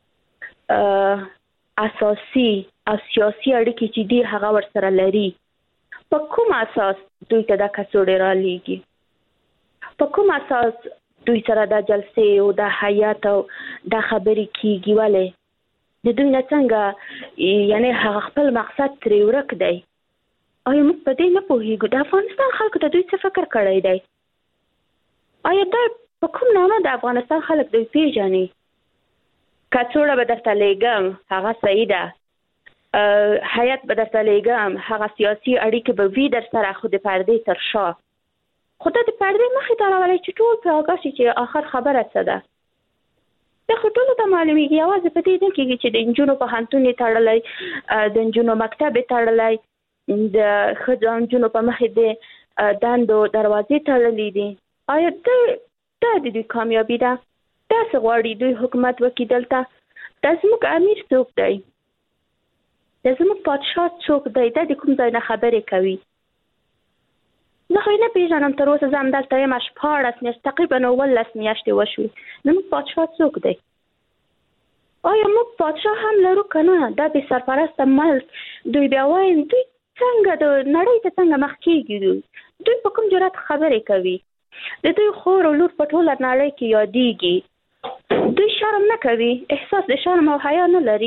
اساسي او سیاسي اړیکې چې دي هغه ورسره لري، په کوم اساس دوی ته دا کڅوړې را لیږي؟ په کوم اساس دوی سره دا جلسې او دا حیات او دا خبرې کیږي؟ ولې د دوی نه څنګه یعنی هغه خپل مقصد ترې ورک دی؟ آیا موږ په دې نه پوهېږو د افغانستان خلکو ته دوی څه فکر کړی دی؟ آیا دا په کوم نامه د افغانستان خلک دوی پیژني؟ کڅوړه به درته لیږم هغه صحیح ده، حیات به درته لیږم هغه سیاسي اړیکې به وي در سره، خو د پردې تر شا. خو دا د پردې مخې ته راولی چې ټول پرې آګاه شي چې آخر خبره څه ده. دا خو ټولو ته معلومېږي، یوازې په دې نه کېږي چې د نجونو پوهنتون یې تړلی، د نجونو مکتب یې تړلی، د ښځو او نجونو په مخې د دندو دروازې تړلې دي. آیا دا د دوی کامیابي ده؟ داسې غواړي دوی حکومت وکړي دلته؟ دا زموږ امیر څوک دی؟ دا زموږ پادشاه څوک دی؟ دا د کوم ځای نه خبرې کوي؟ زه خو یې نه پېژنم تر اوسه. زه همدلته یم شپاړس میاشتې تقریبا اوولس میاشتې وشوې. زموږ پادشاه څوک دی؟ آیا موږ پادشاه هم لرو که نه؟ دا بې سرپرسته ملک دوی بیا وایي دوی څنګه د نړۍ ته څنګه مخ کېږي؟ دوی دوی په کوم جرات خبرې کوي؟ د دوی خور او لور په ټوله نړۍ کې یادېږي. دوی شرم نه کوي، احساس د شرم او حیا نه لري.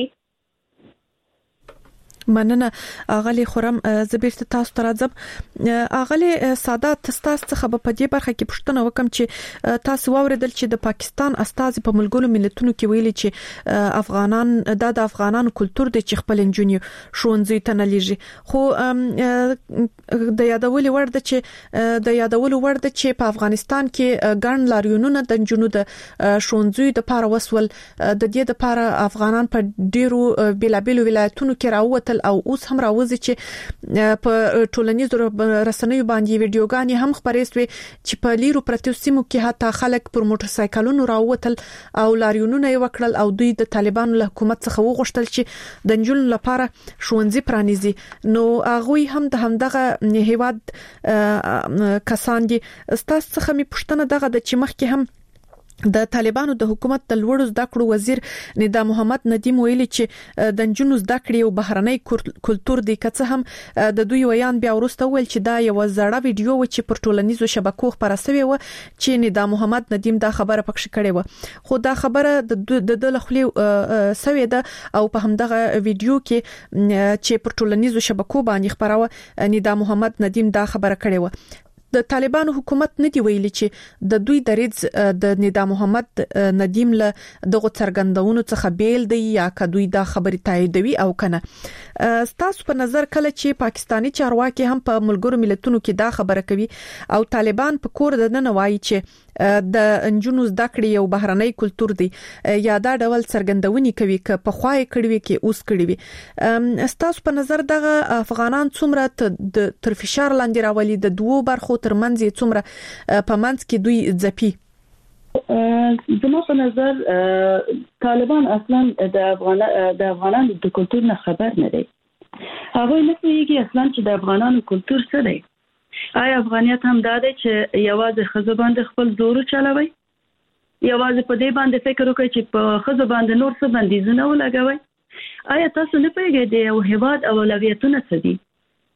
مننه اغلی خورم. زه بیرته تاسو ته راځم. اغلی سادات، تاسو څخه په دې برخه کې پوښتنه وکم چې تاسو واوریدل چې د پاکستان استازي په ملګرو ملتونو کې ویلي چې افغانان دا د افغانانو کلتور دی چې خپل انجونی شونځي ته نه لیږي. خو د یادولو ور ده چې د یادولو ور ده چې په افغانستان کې ګڼ لاریونونه د انجونو د شونځي د پاره وسول. د دې د پاره افغانان په ډیرو بیلابیلو ولایتونو کې راووت او اوس هم راوځي چې په ټولنیزو رسنیو باندې ویډیوګانې هم خبرې شوې چې په لیرو پرتو سیمو کې حتی خلک پر موټر سایکلونو راووتل او لاریونونه یې وکړل، او دوی د طالبانو له حکومت څخه وغوښتل چې د نجونو لپاره ښوونځي پرانیزي. نو هغه هم د همدغه هیواد کسان دي. ستاسو څخه می پوښتنه دغه د چې مخکې هم د طالبانو د حکومت د لوړو زده کړو وزیر ندا محمد ندیم ویلي چې د نجونو زده کړې او بهرنۍ کلتور د کڅه هم د دوی ویان بیا ورسته ویل چې دا یو زړه ویډیو و چې پر ټولنیزو شبکو خبره شوې و چې ندا محمد ندیم دا خبره پکښ کړې و. خو دا خبره د د لخلي سوي ده او په همدغه ویډیو کې چې پر ټولنیزو شبکو باندې خبره ندا محمد ندیم دا خبره کړې و. د طالبانو حکومت نه دی ویلي چې د دوی دریځ د ندا محمد ندیم له دغه څرګندونو څخه بیل دی یا که دوی دا خبري تاییدوي او کنه. ستاسو په نظر کله چې پاکستانی چارواکي هم په ملګرو ملتونو کې دا خبره کوي او طالبان په کور د نه وایي چې د انجونو زده کړې او بهرنۍ کلتور دی یا دا ډول څرګندونې کوي که په خوای کړوي کې اوس کړوي، ستاسو په نظر دغه افغانان څومره د تر فشار لاندې راولي؟ د دوو برخو ترمنځ څومره په منځ کې دوی ځپي؟ زما په نظر طالبان اصلا د افغان د افغانانو د کلتور نه خبر نه دي. هغه نه پوهیږي اصلا چې د افغانانو کلتور څه دی. آیا افغانیت هم دا دی چې یوازې خزه باندې خپل زور چلوي، یوازې په دې باندې فکر وکړي چې په خزه باندې نور څه بندیزونه ولګوي؟ آیا تاسو نه پوهیږئ د یو هیواد اولویتونه څه دي؟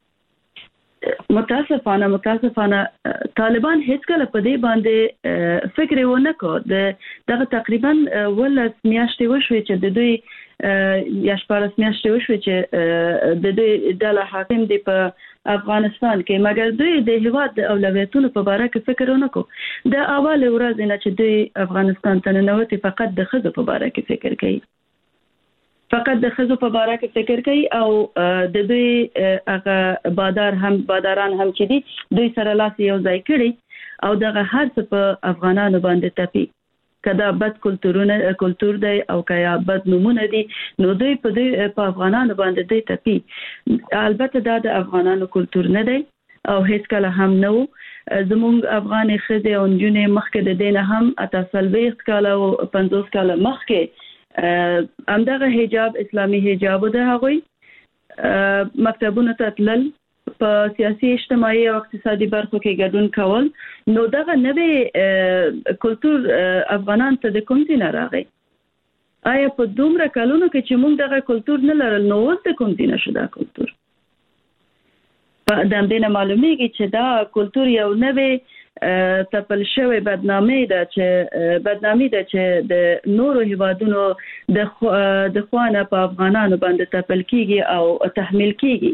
متاسفانه متاسفانه طالبان هیڅ کله په دې باندې فکر ونه کړ. د دغه تقریبا ولس میاشتې وشوي چې د دوی یا شپږ میاشتې وشوي چې د دوی د حاکم دی په افغانستان کې، مګر دوی د هیواد د اولویتونو په اړه کې فکر ونه کړ. د اول ورځ نه چې دوی افغانستان ته ننوتي فقط د خزو په اړه کې فکر کوي، فقط د خزو په اړه کې فکر کوي او د دوی هغه بادار هم باداران هم چې دي دوی سره لاس یو ځای کړي او دغه هر څه په افغانانو باندې تپي، کدا بد کلتورونه کلتور دی او کیا بد نمونه دي، نو دوی په دوی په افغانانو باندې دوی تپي. البته دا د افغانانو کلتور نه دی او هیڅ کله هم نه وو. زموږ افغان خزه او نجونې مخکې د دینه هم اتاسلويخ کاله او پنځوس کاله مخکې همدغه حجاب اسلامي حجاب د هغوی مکتبونو ته تلل، په سیاسي اجتماعي او اقتصادي برخو کې ګډون کول. نو دغه نوې کلتور افغانان ته د کوم ځای نه راغی؟ آیا په دومره کلونو کې چې موږ دغه کلتور نه لرل، نو اوس د کوم ځای نه شو دا کلتور؟ په دې نه معلومیږي چې دا کلتور یو نوې تپل شوی بدنامي ده چې بدنامي ده چې د نورو هیوادونو د د خوانه په افغانانو باندې تپل کیږي او تحمیل کیږي.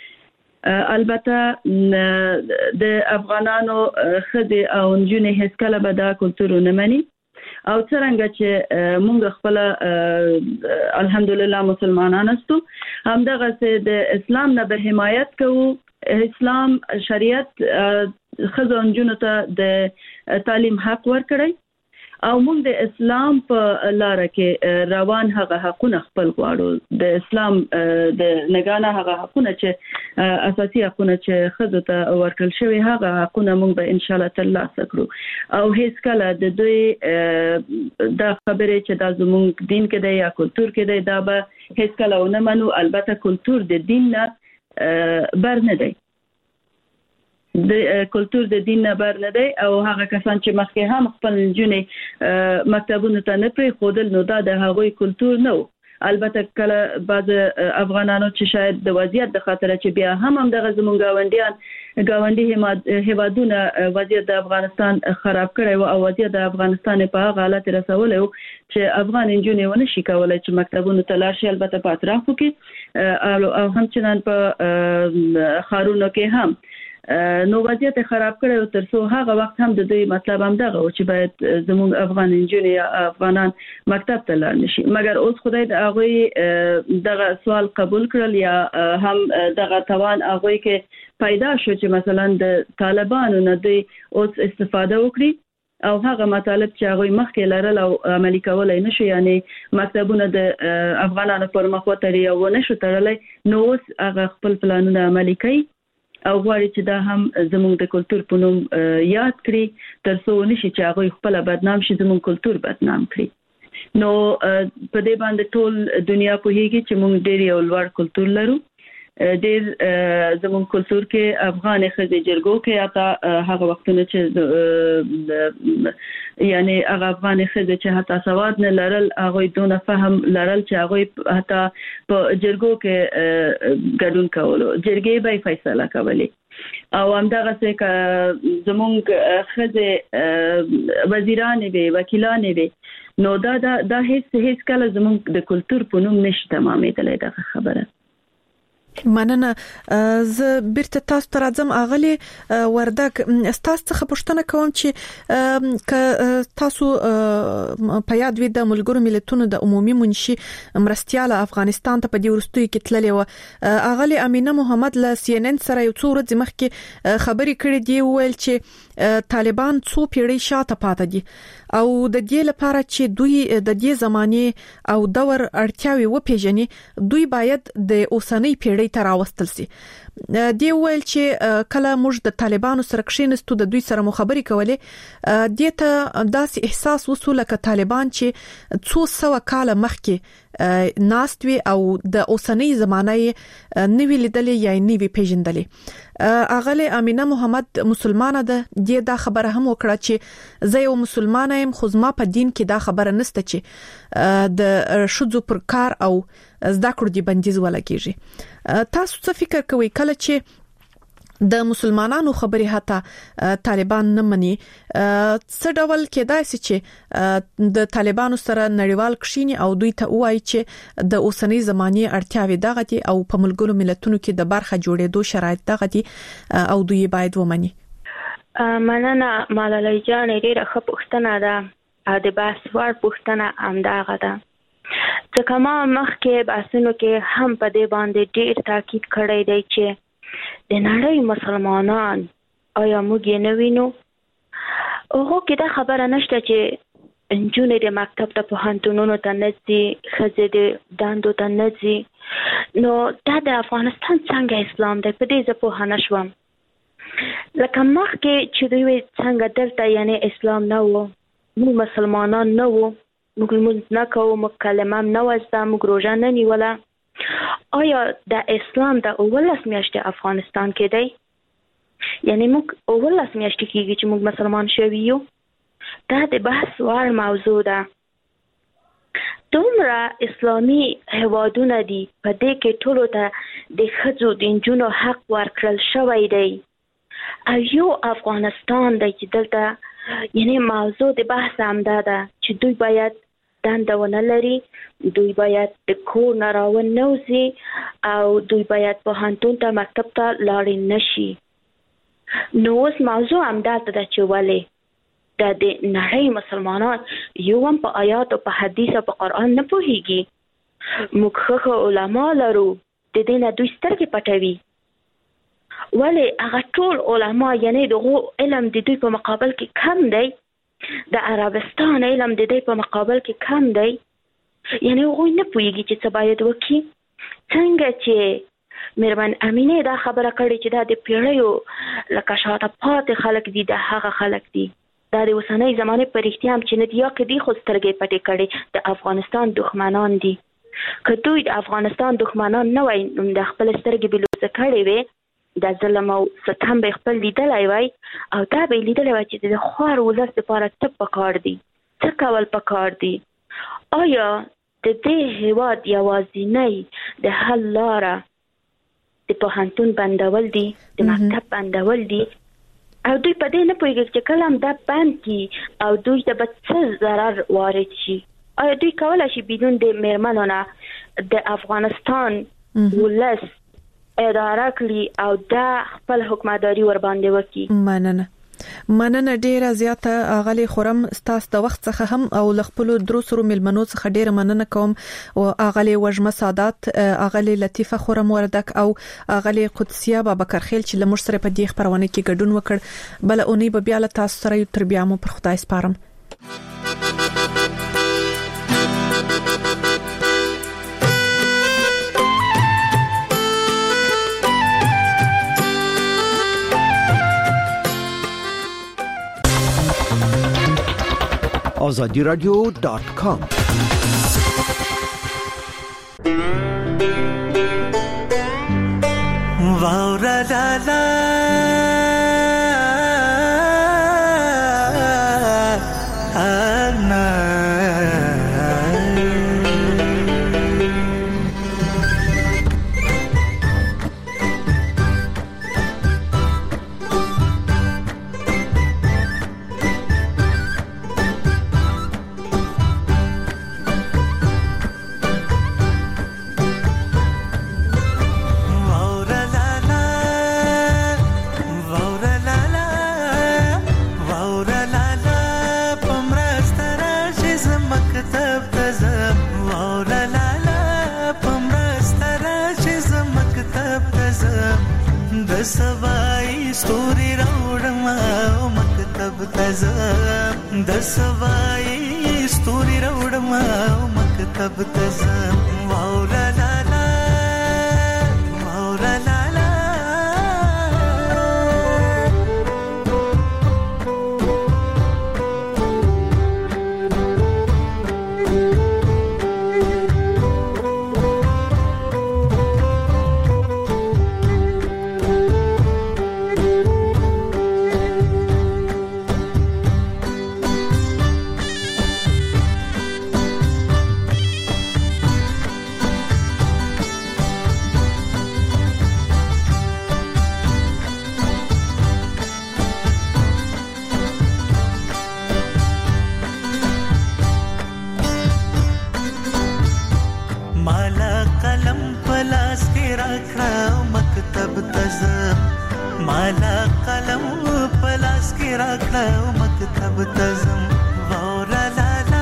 البته د افغانانو خزه او نجونې هیڅ کله به دا کلتور نه مني او څنګه چې موږ خپل الحمدلله مسلمانان استو، همدغه چې د اسلام نه به حمایت کوو. اسلام شریعت خزه نجونو ته د تعلیم حق ورکړي او موږ د اسلام په لار کې روان هغه حقونه خپل غواړو. د اسلام د نگانه هغه حقونه چې اساسي حقونه چې خزه ته ورکړل شوی هغه حقونه موږ به ان شاء الله ترلاسه کړو او هیڅ کله د دوی دا خبره چې د زموږ دین کې دی یا کلتور کې دی دا به هیڅ کله ونه منو. البته کلتور د دین نه بر نه دی، د کلتور د دین نه بر نه دی او هغه کسان چې مخکې هم خپل نجونې مکتبونو ته نه پرې خودل، نو دا د هغوی کلتور نه و. البته کله بعض افغانانو چې شاید د وضعیت د خاطر چې بیا هم هم دغه زمونږ گاونډیان گاونډي هیوادونه وضعیت د افغانستان خراب کړی او وضعیت د افغانستان په هغه حالت رسولی و چې افغان نجونې ونه شي کولای چې مکتبونو ته لاړ شي. البته په اطرافو کې او همچنان په ښارونو کې هم نو وضعیت خراب کړي او تر څو هغه وخت هم د دوی مطلب هم دغه و چې باید زموږ افغان نجونې یا افغانان مکتب ته لاړ نشي. مګر اوس خدای د هغه دغه سوال قبول کړل یا هم دغه توان هغه کې پیدا شو چې مثلا د طالبانو نه دوی اوس استفاده وکړي او هغه مطالب چې هغه مخکې لرل او عملي کولای نشو، یعنی مکتبونه د افغانانو پر مخ وتري او نشو تړلای، نو اوس هغه خپل پلانونه عملي کوي او غواړي چې دا هم زموږ د کلتور په نوم یاد کړي تر څو نشي چې هغه خپل بدنام شي، زموږ کلتور بدنام کړي. نو په دې باندې ټول دنیا په هیږي چې موږ ډېر یو لوړ کلتور لرو. ډېر زموږ کلتور کې افغان خزې جرګو کې اته هغه وختونه چې یعنی هغه افغان خزې چې حتی سواد نه لرل، هغه دونه فهم لرل چې هغه حتی په جرګو کې ګډون کولو، جرګې به فیصله کولې او همدغه څه زموږ خزې وزیران وي وکیلان وي. نو دا دا هیڅ هیڅ کله زموږ د کلتور په نوم نشي تمامېدلی دغه خبره. مننه. زه بیرته تاسو ته راځم. اغلی وردک، تاسو څخه پوښتنه کوم چې ک تاسو په یاد وي د ملګرو ملتونو د عمومي منشي مرستياله افغانستان ته په دې ورستوي کې تللی و. اغلی امینه محمد له سی ان ان سره یو څو ورځې مخکې خبرې کړې دی، ویل چې طالبان څو پیړۍ شاته پاتې دي او د دې لپاره چې دوی د دې زمانه او دور اړتیاوي وپیژني، دوی باید د اوسنۍ پیړۍ ته راوستل سي. دی ویل چې کله موږ د طالبانو سره کښینستو د دوی سره مخابري کولې، دې ته داسې احساس وسو لکه طالبان چې څو سو کال مخکې ناستوي او د اوسنۍ زمانه نوی لیدلې یا نوی پیژندلې اغله امینه محمد مسلمانه ده د دا خبره هم وکړه چې زه یو مسلمانه يم خو زما په دین کې دا خبره نشته چې د شذو پر کار او زده کړو دی بندیز ولګیږي تاسو څه فکر کوئ کله چې د مسلمانانو خبرې حتی طالبان نه مني څه ډول کېدای شي چې د طالبانو سره نړیوال کښینی او دوی ته وایي چې د اوسنۍ زماني اړتیاوې دغه دي او په ملګرو ملتونو کې د برخه جوړېدو شرایط دغه دي او دوی باید ومني. مننه ملالۍ جان ډېره ښه پوښتنه ده او د بحث وړ پوښتنه همدغه ده ځکه ما مخکې بحثونو کې هم په دې باندې ډېر تاکید کړی دی چې د نړۍ مسلمانان آیا موږ یې نه وینو هغه کې دا خبره نشته چې انجونې د مکتب ته پوهنتونونو ته نه ځي ښځې د دندو ته نه ځي نو دا د افغانستان څنګه اسلام دی په دې زه پوهه نه شوم لکه مخکې چې دوی څنګه دلته یعنی اسلام نه و موږ مسلمانان نه و موږ لمونځ نه کوو موږ کلمه هم نه وزده موږ روژه نه نیوله آیا د اسلام د اولس میاشتې افغانستان کې دی یعنی موږ اولس میاشتې کېږي چې موږ مسلمان شوي یو دا د بحث وړ موضوع ده دومره اسلامي هیوادونه دي په دې کې ټولو ته د ښځو د نجونو حق ورکړل شوی دی او یو افغانستان دی چې دلته یعنی موضوع د بحث همدا ده چې دوی باید دنده ونه لري دوی باید د کور نه راون نوځي او دوی باید پوهنتون ته مکتب ته لاړ نشي نو اوس موضوع همدلته ده چې ولې د د نړۍ مسلمانان یو هم په آیات او په حدیث او په قرآن نه پوهیږي موږ ښه علما لرو د دې نه دوی سترګې پټوي ولې هغه ټول علما یعنی دغه علم د دوی په مقابل کې کم دی د عربستان علم د دې په مقابل کې کم دی یعنی هغه نه پوهیږي چې څه باید وکړي څنګه چې مېرمن امینه دا خبره کړې چې دا د پیړیو لکه شاته پاتې خلک دي د هغه خلک دي دا د اوسنۍ زمانه په رښتیا هم چې نه دی یا کې دی خو سترګې پټې کړي د افغانستان دښمنان دي که دوی د افغانستان دښمنان نه وای د خپل سترګې بلوزه کړې وي د ظلم او ستم به خپل لیدلای وای او دا به لیدلای وای چې د خوار ولس لپاره څه پکار دي څه کول پکار دي آیا د دې هیواد یوازینۍ د حل لاره د پوهنتون بندول دي د مکتب بندول دي او دوی په دې نه پوهیږي چې کله هم دا بند کی او دوی ته به څه ضرر وارد شي آیا دوی کولای شي بدون د میرمنو نه د افغانستان ولس اداره کړي او دا خپل حکومتداري ور باندې وکړي مننه مننه ډیره زیاته اغلی خورم ستاسو د وخت څخه هم او لخپل دروسرو ملمنو څخه ډیره مننه کوم او اغلی وجمه سادات اغلی لطیفه خورم وردک او اغلی قدسیه بابکر خیل چې لمر سره په دې خبرونه کې ګډون وکړ بل اونۍ به بیا له تاسو سره تر بیا مو پر خدای سپارم آزادی رادیو دات کام واورا لالا انا سوای ستوري راوړم او مکتب ته ځم د سوای ستوري راوړم او مکتب ته ځم واولا لالا واولا لالا مالا قلم پلاس کې راکړه مکتب تزم مالا قلم پلاس کې راکړه مکتب تزم وورا لا لا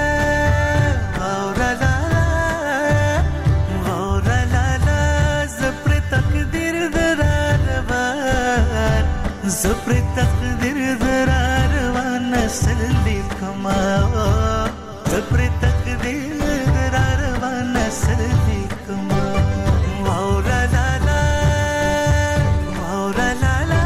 وورا لا لا وورا لا لا زپر تقدیر دراروان زپر تقدیر دراروان نسل لیکما زپر تقدیر دراروان نسل لیکما وورا لا لا وورا لا لا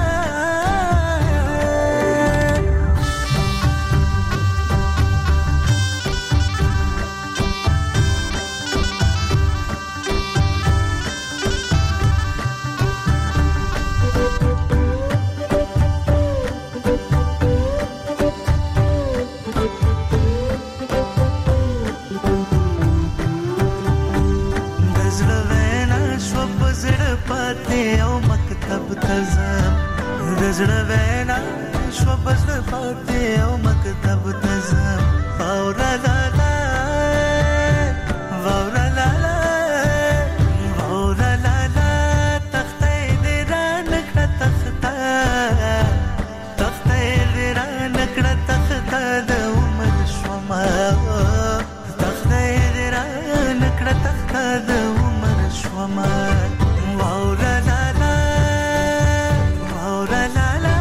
او مکتب تزم دزړه وینا شو بس پاتې او مکتب تزم وورا لا لا وورا لا لا وورا لا لا تخته دې را نکړه تخته تخته دې را نکړه تخته د عمر شوما تخته دې را نکړه تخته د عمر شوما وورا لا لا وورا لا لا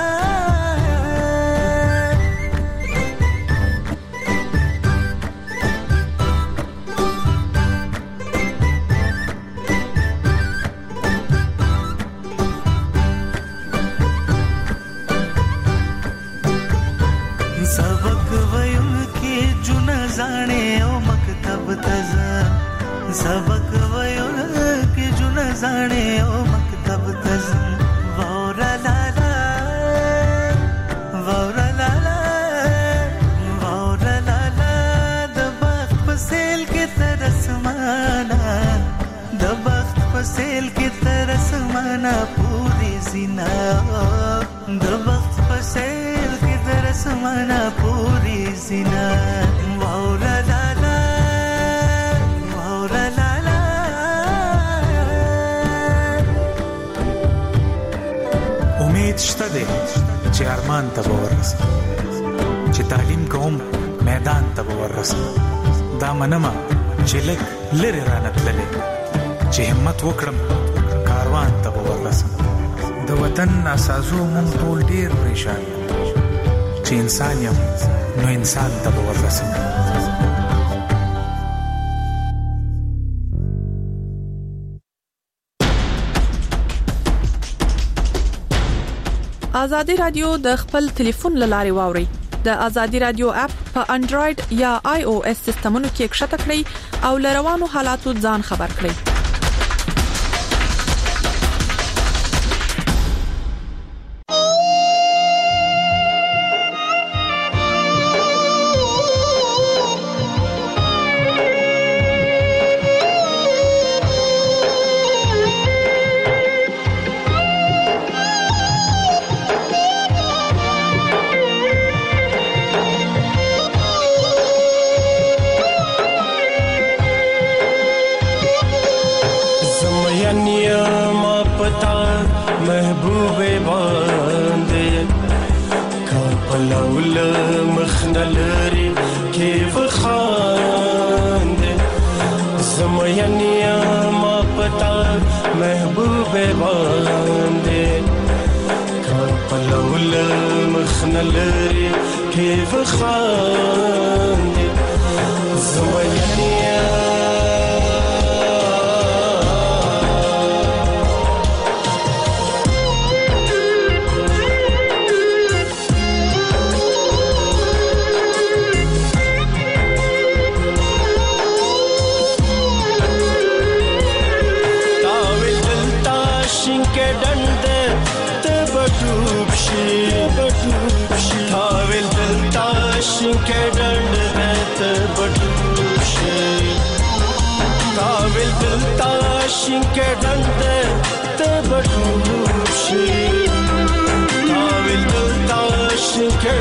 سبق ویم کې جون زاڼې او مکتب تزم سبق ویم کې جون زاڼې او مکتب تزم وورا لا لا وورا لا لا وورا لا لا د بخت په سیل کې تر اسمانه د بخت په سیل کې تر اسمانه پوری زینا د بخت په سیل کې تر اسمانه پوری زینا وورا لا لا وورا لا لا امید شته دی چې ارمان ته به ورسم چې تعلیم کوم میدان ته به ورسم دا منمه چې لږ لرې رانه تللی چې همت وکړم کاروان ته به ورسم د وطن اساسو مونږ ټول ډېر پریشان چې انسان یم نو انسان ته به ورسم ازادي رادیو د خپل ټلیفون لارې واوري د ازادي رادیو اپ په انډراید یا آی او اس سیستمونو کې ښکته کړئ او لروانو حالاتو ځان خبر کړئ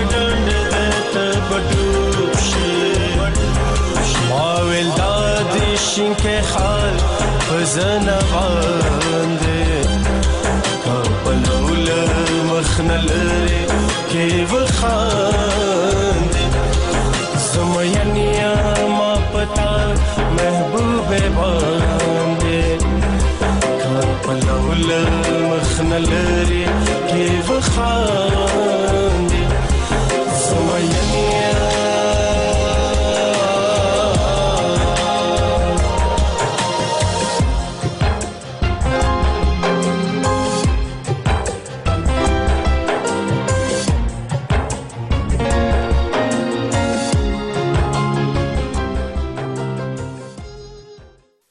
Mavel dadi شین کې خال فزنا باندې کابل مخنلري کې وخاندې زمینیا ما پتا محبوب باندې کابل مخنلري کې وخاندې